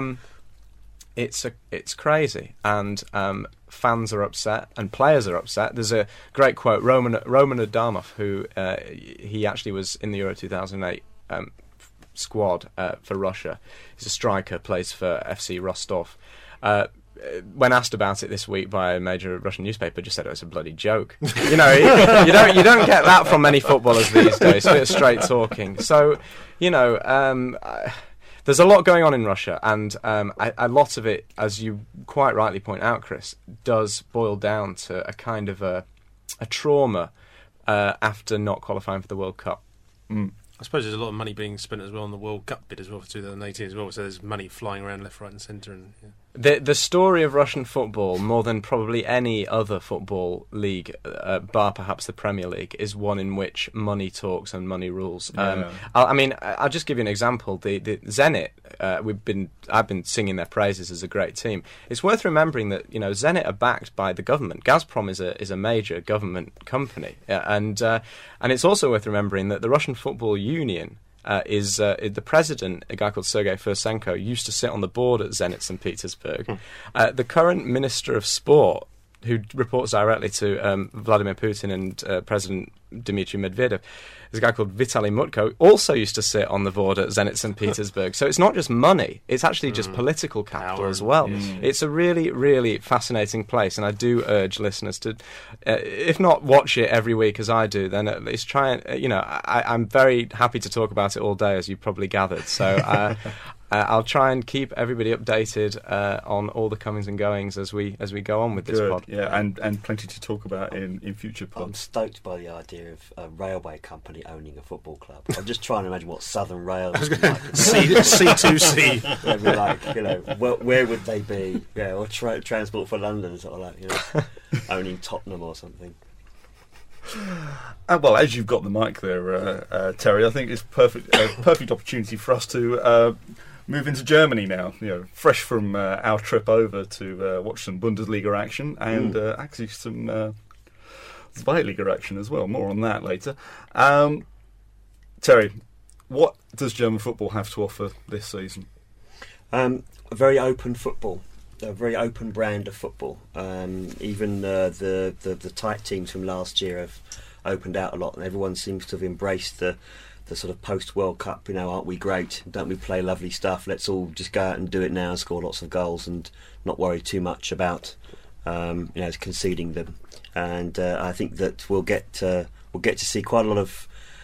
it's crazy, and fans are upset and players are upset. There's a great quote, Roman Adamov, who he actually was in the Euro 2008 squad for Russia. He's a striker, plays for FC Rostov. When asked about it this week by a major Russian newspaper, just said it was a bloody joke. You don't get that from many footballers these days. A bit of straight talking. So, there's a lot going on in Russia, and a lot of it, as you quite rightly point out, Chris, does boil down to a kind of a trauma after not qualifying for the World Cup. I suppose there's a lot of money being spent as well on the World Cup bid as well for 2018 as well, so there's money flying around left, right and centre. And The story of Russian football, more than probably any other football league, bar perhaps the Premier League, is one in which money talks and money rules. I'll just give you an example. The Zenit, I've been singing their praises as a great team. It's worth remembering that Zenit are backed by the government. Gazprom is a major government company, and it's also worth remembering that the Russian Football Union is the president, a guy called Sergei Fursenko, used to sit on the board at Zenit St. Petersburg. The current Minister of Sport, who reports directly to Vladimir Putin and President Dmitry Medvedev, is a guy called Vitaly Mutko, also used to sit on the board at Zenit St. Petersburg. So it's not just money, it's actually just political capital as well. Yes. It's a really, really fascinating place, and I do urge listeners to, if not watch it every week as I do, then at least try and, I'm very happy to talk about it all day, as you probably gathered. So I'll try and keep everybody updated on all the comings and goings as we go on with this pod. Yeah, and plenty to talk about in future pods. I'm stoked by the idea of a railway company owning a football club. I'm just trying to imagine what Southern Rail is like. C2C. They'd be like, where would they be? Yeah, or Transport for London, sort of like, owning Tottenham or something. Well, as you've got the mic there, Terry, I think it's perfect opportunity for us to Move into Germany now. Fresh from our trip over to watch some Bundesliga action and actually some Zweitliga action as well. More on that later. Terry, what does German football have to offer this season? A very open football. A very open brand of football. Even the tight teams from last year have opened out a lot, and everyone seems to have embraced the sort of post-World Cup, aren't we great? Don't we play lovely stuff? Let's all just go out and do it now and score lots of goals and not worry too much about conceding them. And I think that we'll get to see quite a lot of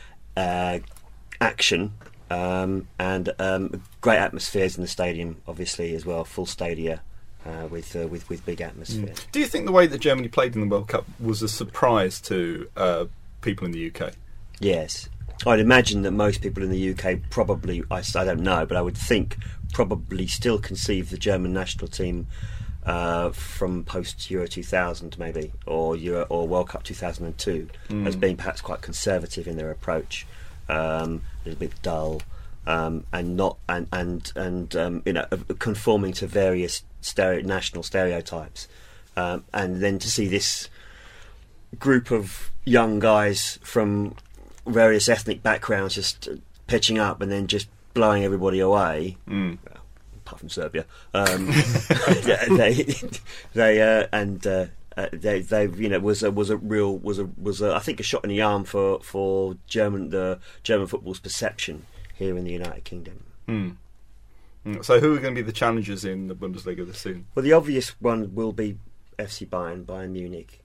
action and great atmospheres in the stadium, obviously as well, full stadia. With big atmosphere. Do you think the way that Germany played in the World Cup was a surprise to people in the UK? Yes. I'd imagine that most people in the UK probably, I don't know, but I would think probably still conceive the German national team from post-Euro 2000 maybe, or World Cup 2002 as being perhaps quite conservative in their approach, a little bit dull, and not conforming to various national stereotypes, and then to see this group of young guys from various ethnic backgrounds just pitching up and then just blowing everybody away. Well, apart from Serbia, was I think a shot in the arm for the German football's perception here in the United Kingdom. So who are going to be the challengers in the Bundesliga this season? Well, the obvious one will be FC Bayern Munich.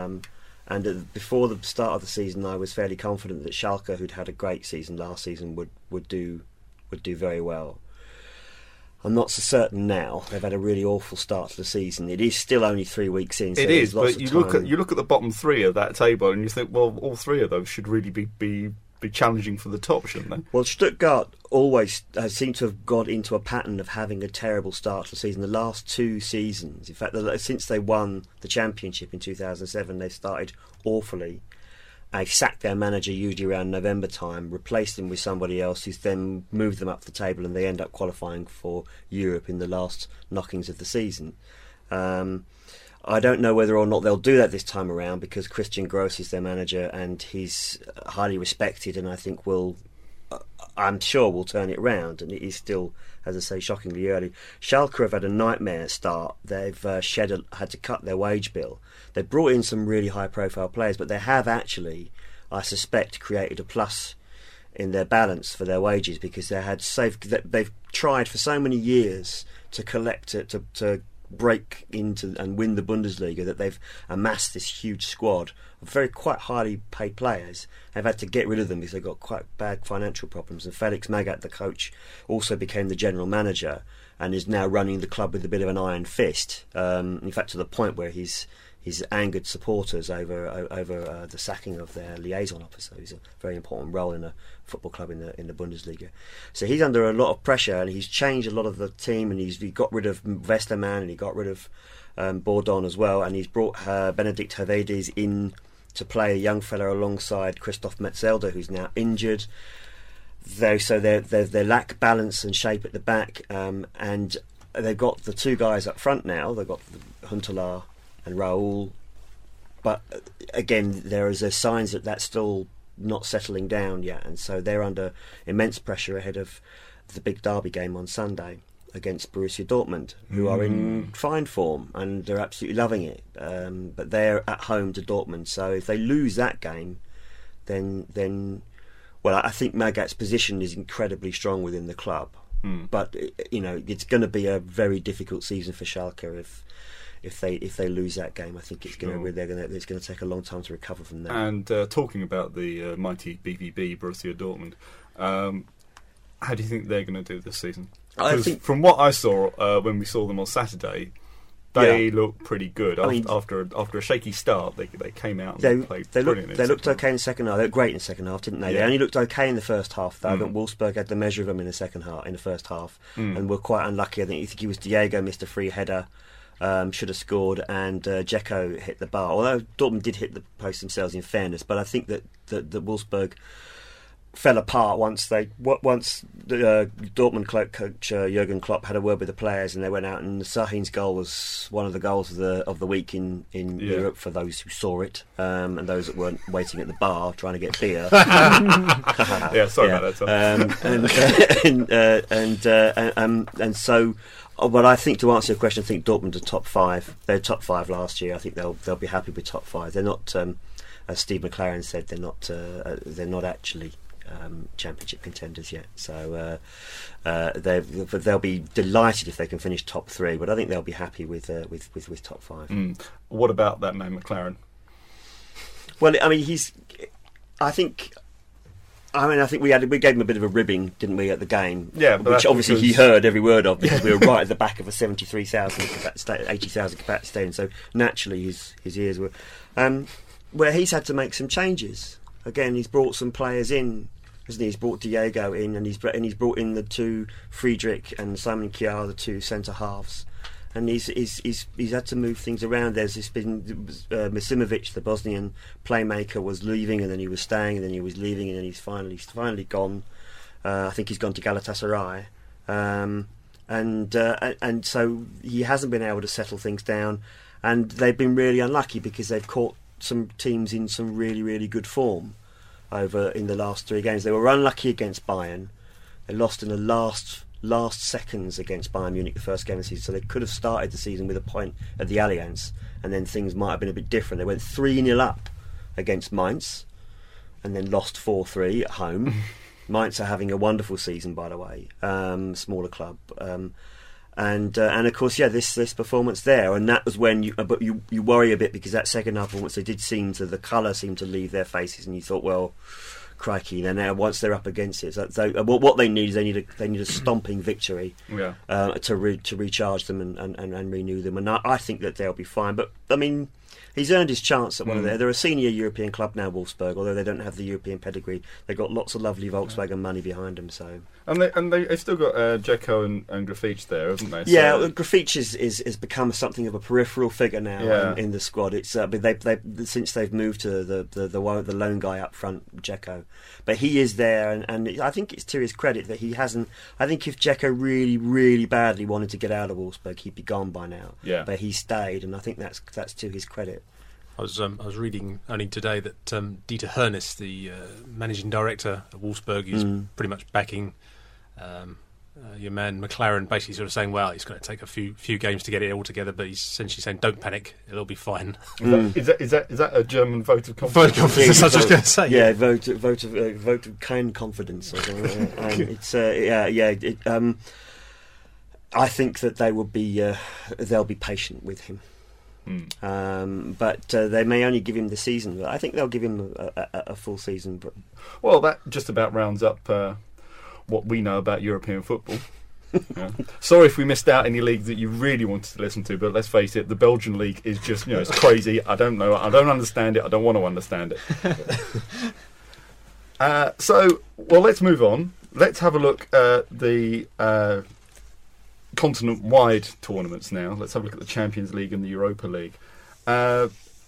And before the start of the season, I was fairly confident that Schalke, who'd had a great season last season, would do very well. I'm not so certain now. They've had a really awful start to the season. It is still only 3 weeks in. So it is, but you look at the bottom three of that table, and you think, well, all three of those should really be challenging for the top, shouldn't they? Well, Stuttgart always seem to have got into a pattern of having a terrible start to the season. The last 2 seasons, in fact, since they won the championship in 2007, they've started awfully. They sacked their manager usually around November time, replaced him with somebody else who's then moved them up the table, and they end up qualifying for Europe in the last knockings of the season. I don't know whether or not they'll do that this time around, because Christian Gross is their manager and he's highly respected, and I think I'm sure will turn it round. And it is still, as I say, shockingly early. Schalke have had a nightmare start. They've had to cut their wage bill. They brought in some really high-profile players, but they have actually, I suspect, created a plus in their balance for their wages, because they've tried for so many years to collect it to break into and win the Bundesliga, that they've amassed this huge squad of quite highly paid players. They've had to get rid of them because they've got quite bad financial problems, and Felix Magath, the coach, also became the general manager and is now running the club with a bit of an iron fist, in fact to the point where he's angered supporters over the sacking of their liaison officer, who's a very important role in a football club in the Bundesliga. So he's under a lot of pressure, and he's changed a lot of the team, and he got rid of Westermann, and he got rid of Bourdon as well, and he's brought Benedikt Hövedes in to play a young fella alongside Christoph Metzelder, who's now injured. They lack balance and shape at the back, and they've got the 2 guys up front now. They've got Huntelaar and Raúl, but again there is signs that that's still not settling down yet, and so they're under immense pressure ahead of the big derby game on Sunday against Borussia Dortmund, who are in fine form and they're absolutely loving it, but they're at home to Dortmund, so if they lose that game, then well, I think Magath's position is incredibly strong within the club, but it's going to be a very difficult season for Schalke if they lose that game. I think it's going to take a long time to recover from that. And talking about the mighty BVB Borussia Dortmund, how do you think they're going to do this season? I think, from what I saw when we saw them on Saturday, they looked pretty good. After a shaky start, they came out and played brilliant. They looked okay in the second half. They looked great in the second half, didn't they? Yeah. They only looked okay in the first half, though. I think Wolfsburg had the measure of them in the first half, and were quite unlucky. I think it was Diego missed a free header. Should have scored, and Dzeko hit the bar. Although Dortmund did hit the post themselves, in fairness, but I think that Wolfsburg fell apart once the Dortmund coach Jurgen Klopp had a word with the players, and they went out, and Sahin's goal was one of the goals of the week in Europe for those who saw it, and those that weren't waiting at the bar trying to get beer. Yeah, sorry about that. And so. But I think, to answer your question, I think Dortmund are top 5. They're top 5 last year. I think they'll be happy with top 5. They're not, as Steve McLaren said, they're not actually championship contenders yet. So they'll be delighted if they can finish top 3. But I think they'll be happy with top 5. What about that man McLaren? Well, I mean, I think we gave him a bit of a ribbing, didn't we, at the game? Yeah, but which obviously he heard every word of, because we were right at the back of a 73,000, 80,000 capacity stadium. So naturally, his ears were. Where he's had to make some changes. Again, he's brought some players in, hasn't he? He's brought Diego in, and he's brought in the 2 Friedrich and Simon Kjaer, the 2 centre halves. And he's had to move things around. There's been Misimovic, the Bosnian playmaker, was leaving, and then he was staying, and then he was leaving, and then he's finally gone. I think he's gone to Galatasaray, and so he hasn't been able to settle things down. And they've been really unlucky because they've caught some teams in some really, really good form in the last 3 games. They were unlucky against Bayern. They lost in the last seconds against Bayern Munich, the first game of the season, so they could have started the season with a point at the Allianz, and then things might have been a bit different. They went 3-0 up against Mainz and then lost 4-3 at home. Mainz are having a wonderful season, by the way, smaller club, and of course, this performance there, and that was when you worry a bit, because that second half performance, the colour seemed to leave their faces, and you thought, well, crikey! Then now, once they're up against it, what they need is they need a stomping victory to recharge them and renew them. And I think that they'll be fine. But I mean, he's earned his chance at one of they're a senior European club now, Wolfsburg. Although they don't have the European pedigree, they've got lots of lovely Volkswagen money behind them. So they've still got Dzeko and Grafich there, haven't they? Yeah, Grafich is become something of a peripheral figure now in the squad. It's they since they've moved to the lone guy up front, Dzeko. But he is there, and I think it's to his credit that he hasn't. I think if Dzeko really, really badly wanted to get out of Wolfsburg, he'd be gone by now. Yeah. But he stayed, and I think that's to his credit. I was reading only today that Dieter Hernes, the managing director of Wolfsburg, is pretty much backing your man McLaren, basically sort of saying, well, it's going to take a few games to get it all together, but he's essentially saying, don't panic, it'll be fine. Is that a German vote of confidence? Vote of confidence, I was just going to say. Yeah, vote of kind confidence. It's I think that they will be they'll be patient with him. But they may only give him the season. But I think they'll give him a full season. Well, that just about rounds up what we know about European football. Yeah. Sorry if we missed out any league that you really wanted to listen to, but let's face it, the Belgian league is just, it's crazy. I don't know. I don't understand it. I don't want to understand it. So let's move on. Let's have a look at the continent-wide tournaments now. Let's have a look at the Champions League and the Europa League. Of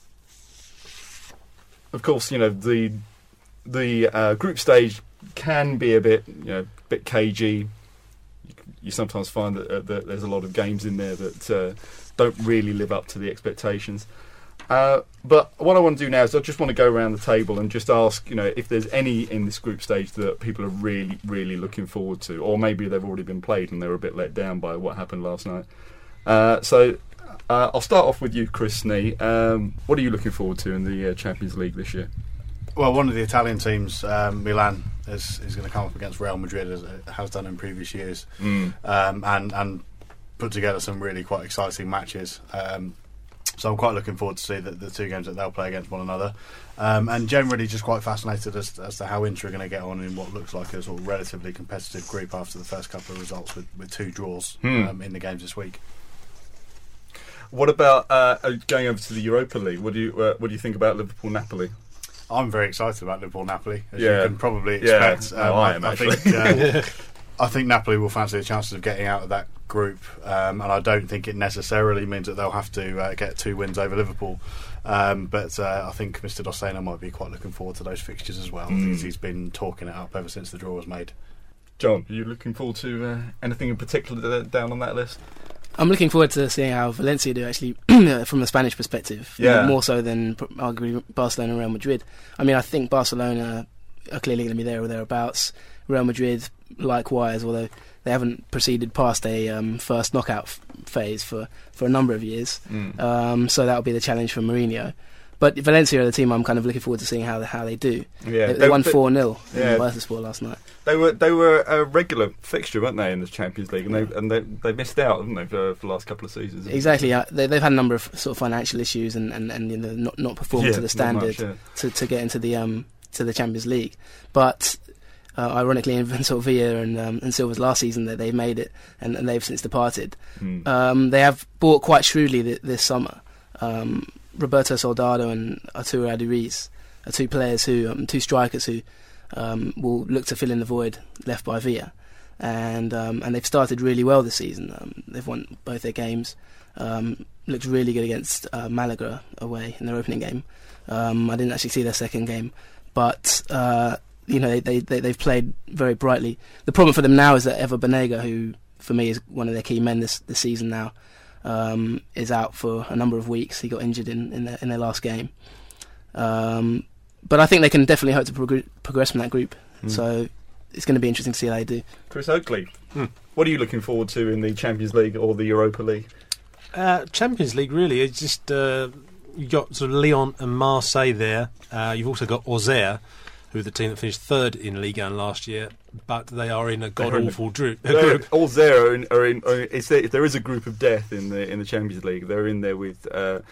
course, the group stage can be a bit cagey. You sometimes find that there's a lot of games in there that don't really live up to the expectations. But what I want to do now is I just want to go around the table and just ask, if there's any in this group stage that people are really, really looking forward to, or maybe they've already been played and they were a bit let down by what happened last night. So I'll start off with you, Chris Snee. What are you looking forward to in the Champions League this year? Well, one of the Italian teams, Milan, is going to come up against Real Madrid, as it has done in previous years, and put together some really quite exciting matches. So I'm quite looking forward to see the two games that they'll play against one another, and generally just quite fascinated as to how Inter are going to get on in what looks like a sort of relatively competitive group after the first couple of results with 2 draws in the games this week. What about going over to the Europa League? What do you think about Liverpool-Napoli? I'm very excited about Liverpool-Napoli, as you can probably expect. Yeah, I am actually. I think Napoli will fancy the chances of getting out of that group, and I don't think it necessarily means that they'll have to get 2 wins over Liverpool. But I think Mr. Dossena might be quite looking forward to those fixtures as well. He's been talking it up ever since the draw was made. John, are you looking forward to anything in particular down on that list? I'm looking forward to seeing how Valencia do, actually, from a Spanish perspective. More so than arguably Barcelona and Real Madrid. I mean, I think Barcelona are clearly going to be there or thereabouts. Real Madrid, likewise, although they haven't proceeded past a first knockout phase for a number of years. So that'll be the challenge for Mourinho. But Valencia are the team I'm kind of looking forward to seeing how they do. Yeah, they won 4-0 in Bursaspor last night. They were a regular fixture, weren't they, in the Champions League, and they missed out, haven't they, for the last couple of seasons? Exactly. They've had a number of sort of financial issues and not performed to the standard to get into the Champions League. But ironically, in sort of Villa and Silva's last season, that they've made it, and they've since departed. They have bought quite shrewdly this summer. Roberto Soldado and Arturo Aduriz are two players two strikers who will look to fill in the void left by Villa, and they've started really well this season. They've won both their games. Looked really good against Malaga away in their opening game. I didn't actually see their second game, but they've played very brightly. The problem for them now is that Ever Banega, who for me is one of their key men this season now, is out for a number of weeks. He got injured in their last game. But I think they can definitely hope to progress from that group. So it's going to be interesting to see how they do. Chris Oakley, what are you looking forward to in the Champions League or the Europa League? Champions League, really, it's just you've got sort of Lyon and Marseille there. You've also got Auxerre, who are the team that finished third in Ligue 1 last year, but they are in a god-awful group. Auxerre are in. If there is a group of death in the Champions League, they're in there with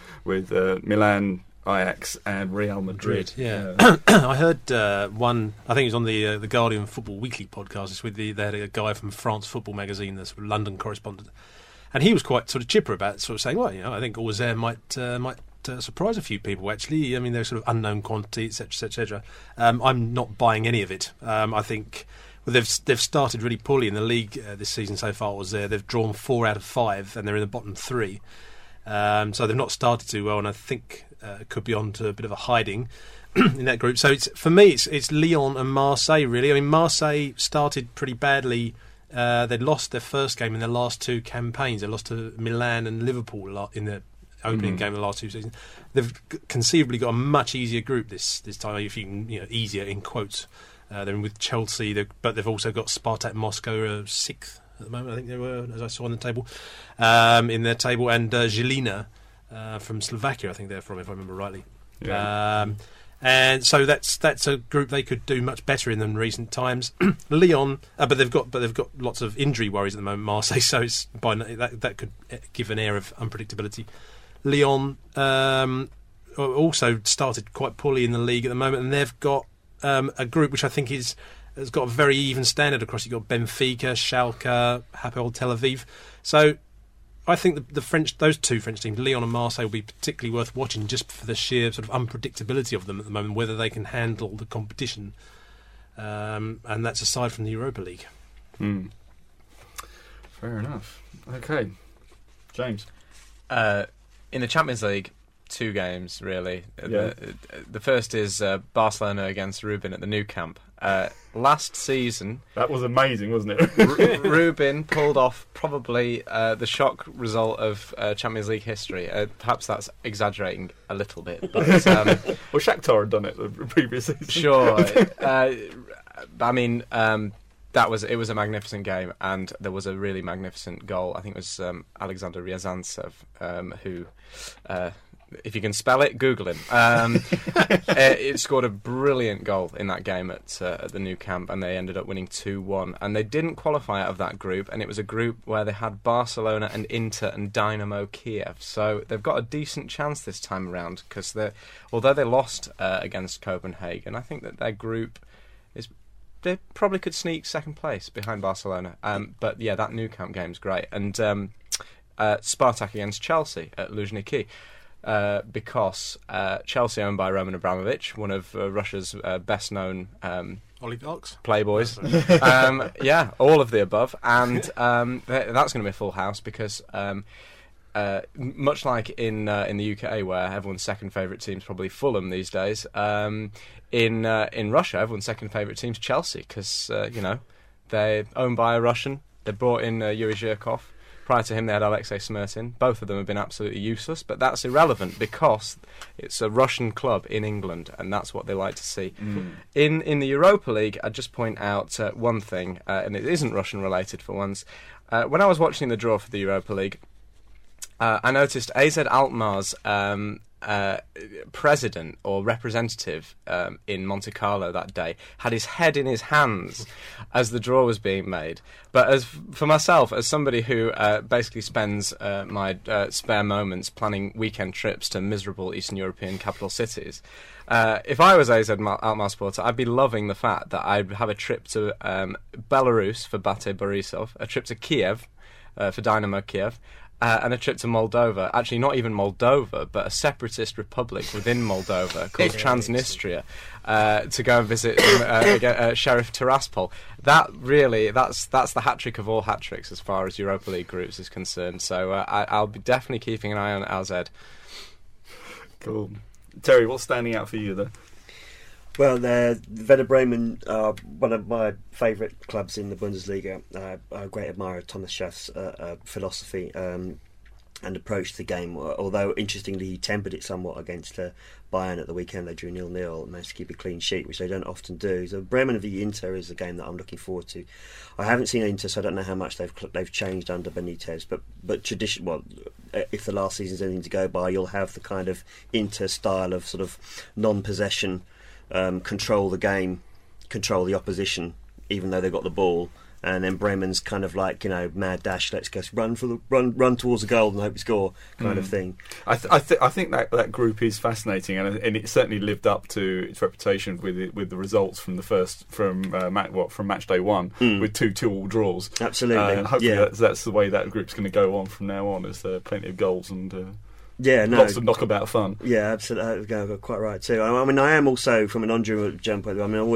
Milan, Ajax, and Real Madrid. Yeah. I heard one. I think it was on the Guardian Football Weekly podcast. They had a guy from France Football magazine, the sort of London correspondent, and he was quite sort of chipper about it, sort of saying, "Well, I think Auxerre might surprise a few people, actually. I mean, they're sort of unknown quantity, etc., etc." I'm not buying any of it. I think they've started really poorly in the league this season so far. They've drawn 4 out of 5, and they're in the bottom 3. So they've not started too well, and I think could be on to a bit of a hiding in that group. So for me, it's Lyon and Marseille, really. I mean, Marseille started pretty badly. They'd lost their first game in their last 2 campaigns. They lost to Milan and Liverpool in the opening game of the last 2 seasons. They've conceivably got a much easier group this time, if you can, easier in quotes. They're in with Chelsea, but they've also got Spartak Moscow 6th at the moment. I think they were, as I saw on the table, in their table, and Žilina from Slovakia, I think they're from, if I remember rightly. Yeah. And so that's a group they could do much better in than recent times. Lyon, but they've got lots of injury worries at the moment. Marseille, so it's that could give an air of unpredictability. Lyon also started quite poorly in the league at the moment, and they've got a group which I think has got a very even standard across. You've got Benfica, Schalke, Hapoel Tel Aviv. So I think those 2 French teams, Lyon and Marseille, will be particularly worth watching just for the sheer sort of unpredictability of them at the moment, whether they can handle the competition. And that's aside from the Europa League. Fair enough. Okay. James? In the Champions League, 2 games, really. Yeah. The first is Barcelona against Rubin at the Nou Camp. Last season... That was amazing, wasn't it? Rubin pulled off probably the shock result of Champions League history. Perhaps that's exaggerating a little bit. But, well, Shakhtar had done it the previous season. Sure. I mean... It was a magnificent game, and there was a really magnificent goal. I think it was Alexander Ryazantsev, who, if you can spell it, Google him. It scored a brilliant goal in that game at the Nou Camp, and they ended up winning 2-1. And they didn't qualify out of that group, and it was a group where they had Barcelona and Inter and Dynamo Kiev. So they've got a decent chance this time around, because although they lost against Copenhagen, I think that their group is... They probably could sneak second place behind Barcelona. But yeah, that Nou Camp game's great. And Spartak against Chelsea at Luzhniki. Because Chelsea, owned by Roman Abramovich, one of Russia's best-known oligarchs, playboys. Yeah, all of the above. And that's going to be a full house because much like in the UK, where everyone's second favourite team's probably Fulham these days, in Russia, everyone's second favourite team's Chelsea, because they're owned by a Russian. They brought in Yuri Zhirkov. Prior to him, they had Alexei Smirtin. Both of them have been absolutely useless, but that's irrelevant because it's a Russian club in England, and that's what they like to see. In the Europa League, I'd just point out one thing, and it isn't Russian-related for once. When I was watching the draw for the Europa League, I noticed AZ Alkmaar's president or representative in Monte Carlo that day had his head in his hands as the draw was being made. But as for myself, as somebody who basically spends my spare moments planning weekend trips to miserable Eastern European capital cities, if I was AZ Alkmaar supporter, I'd be loving the fact that I'd have a trip to Belarus for Bate Borisov, a trip to Kiev for Dynamo Kiev, and a trip to Moldova. Actually, not even Moldova, but a separatist republic within Moldova called Transnistria, to go and visit Sheriff Tiraspol. That's the hat trick of all hat tricks as far as Europa League groups is concerned. So I'll be definitely keeping an eye on AZ. Cool. Terry, what's standing out for you there? Well, Werder Bremen are one of my favourite clubs in the Bundesliga. I'm a great admirer of Thomas Schaff's philosophy and approach to the game. Although, interestingly, he tempered it somewhat against Bayern at the weekend. They drew 0-0 and managed to keep a clean sheet, which they don't often do. So Bremen v Inter is a game that I'm looking forward to. I haven't seen Inter, so I don't know how much they've changed under Benitez. But tradition, well, if the last season's anything to go by, you'll have the kind of Inter style of sort of non-possession. Control the game, control the opposition, even though they've got the ball. And then Bremen's kind of like, mad dash, let's go run towards the goal and hope we score kind of thing. I think that group is fascinating, and it certainly lived up to its reputation with the results from match day one with 2-2 draws. Absolutely, and hopefully that's the way that group's going to go on from now on. Is plenty of goals and. Lots of knockabout fun. Yeah, absolutely. Quite right too. I mean, I am also from an non-German point of view. I mean,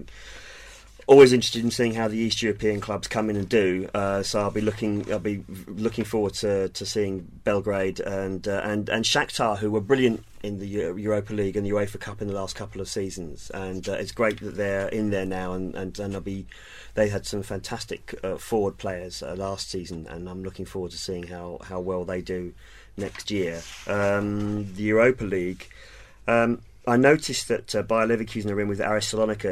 always interested in seeing how the East European clubs come in and do. So I'll be looking forward to seeing Belgrade and Shakhtar, who were brilliant in the Europa League and the UEFA Cup in the last couple of seasons. And it's great that they're in there now. And they had some fantastic forward players last season, and I'm looking forward to seeing how well they do next year. The Europa League. I noticed that Bayer Leverkusen are in with Aris Salonika,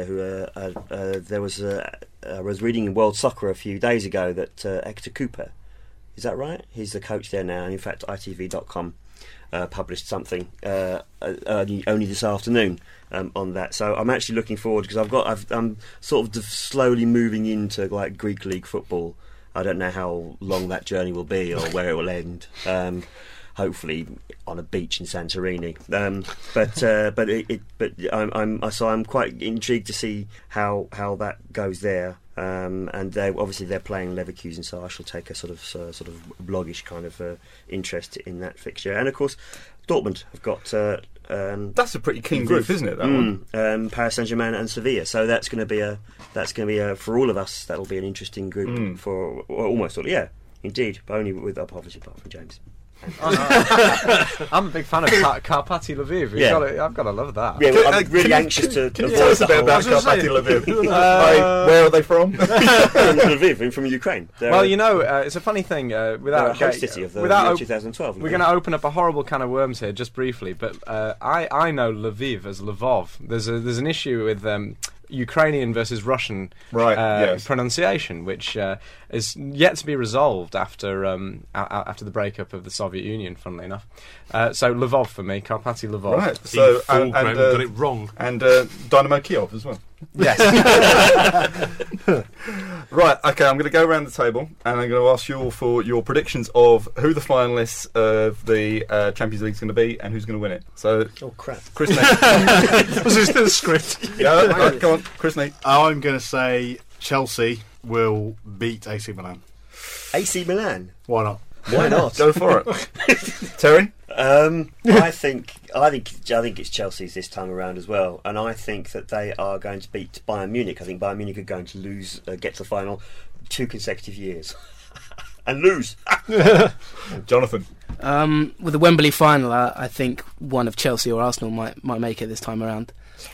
who I was reading in World Soccer a few days ago that Hector Cooper, is that right? He's the coach there now, and in fact ITV.com published something only this afternoon on that. So I'm actually looking forward, because I'm sort of slowly moving into like Greek league football. I don't know how long that journey will be or where it will end. Hopefully on a beach in Santorini, but I'm quite intrigued to see how that goes there. And they're playing Leverkusen, so I shall take a sort of bloggish kind of interest in that fixture. And of course, Dortmund have got. That's a pretty keen group, isn't it? That one. Paris Saint-Germain and Sevilla. So that's going to be for all of us. That'll be an interesting group for almost all. Yeah, indeed, but only obviously apart from James. I'm a big fan of Karpaty Lviv. Yeah. I've got to love that. Yeah, well, I'm really anxious to. Can you tell us a bit about Karpaty Lviv? Where are they from? Lviv, from Ukraine. It's a funny thing. Without host city of the year 2012. We're going to open up a horrible can of worms here, just briefly. But I know Lviv as Lvov. There's an issue with. Ukrainian versus Russian pronunciation, which is yet to be resolved after the breakup of the Soviet Union, funnily enough. So Lvov for me, Karpaty Lvov. Right, so and got it wrong. And Dynamo Kyiv as well. Yes. Right, okay, I'm going to go around the table and I'm going to ask you all for your predictions of who the finalists of the Champions League is going to be and who's going to win it. So, oh crap, Chris Nate. Was this the script? Yeah, right, come on, Chris Nate. I'm going to say Chelsea will beat AC Milan. AC Milan? Why not? Why not? Go for it. Terry? I think it's Chelsea's this time around as well, and I think that they are going to beat Bayern Munich. I think Bayern Munich are going to lose, get to the final 2 consecutive years. and lose. Jonathan. With the Wembley final, I think one of Chelsea or Arsenal might make it this time around.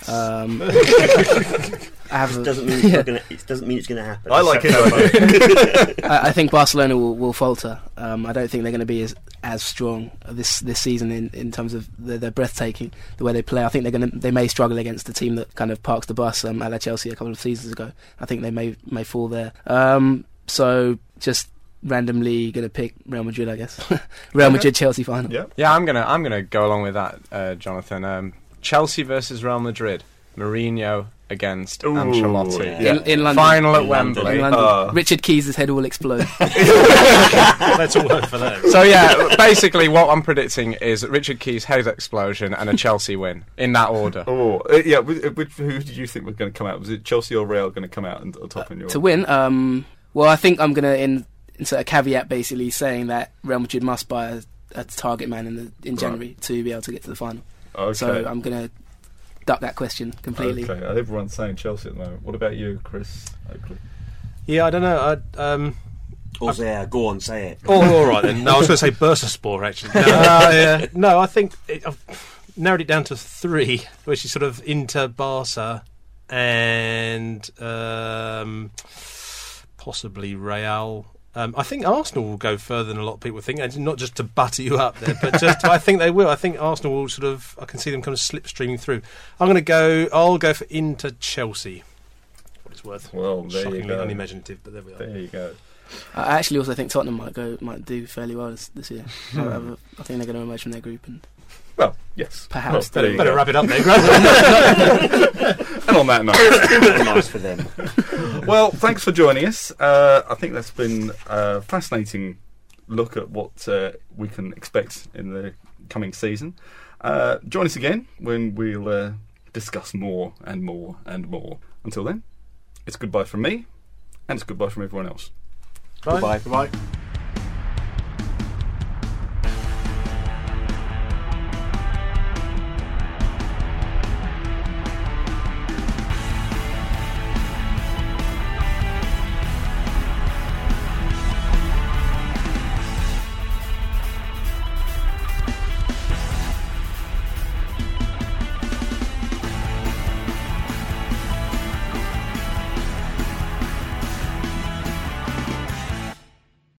It doesn't mean it's going to happen. I like it. I think Barcelona will falter. I don't think they're going to be as strong this season in terms of they're breathtaking the way they play. I think they may struggle against the team that kind of parks the bus, a la Chelsea a couple of seasons ago. I think they may fall there. So just randomly going to pick Real Madrid, I guess. Real Madrid Chelsea final. Yeah, I'm gonna go along with that, Jonathan. Chelsea versus Real Madrid. Mourinho against Ancelotti. In London. Final at Wembley. In London. Richard Keys' head will explode. Let's all hope for that. So yeah, basically what I'm predicting is Richard Keys' head explosion and a Chelsea win in that order. Who did you think was going to come out? Was it Chelsea or Real going to come out on top in your to win? Well, I think I'm going to insert a caveat, basically saying that Real Madrid must buy a target man in January to be able to get to the final. Okay. So I'm going to duck that question completely. Okay, everyone's saying Chelsea at the moment. What about you, Chris Oakley? Yeah, I don't know. Go on, say it. All right then. No, I was going to say Bursaspor actually. No, I think I've narrowed it down to 3, which is sort of Inter, Barca, and possibly Real. I think Arsenal will go further than a lot of people think, and not just to butter you up there, but just I think they will. I think Arsenal will sort of. I can see them kind of slipstreaming through. I'll go for Inter Chelsea. What it's worth. Well, there shockingly you go. unimaginative, but there we are. There you go. I actually also think Tottenham might do fairly well this year. I think they're going to emerge from their group and. Well, yes. Perhaps. Better wrap it up there, And on that note, Nice for them. well, thanks for joining us. I think that's been a fascinating look at what we can expect in the coming season. Join us again when we'll discuss more and more and more. Until then, it's goodbye from me, and it's goodbye from everyone else. Bye. Goodbye.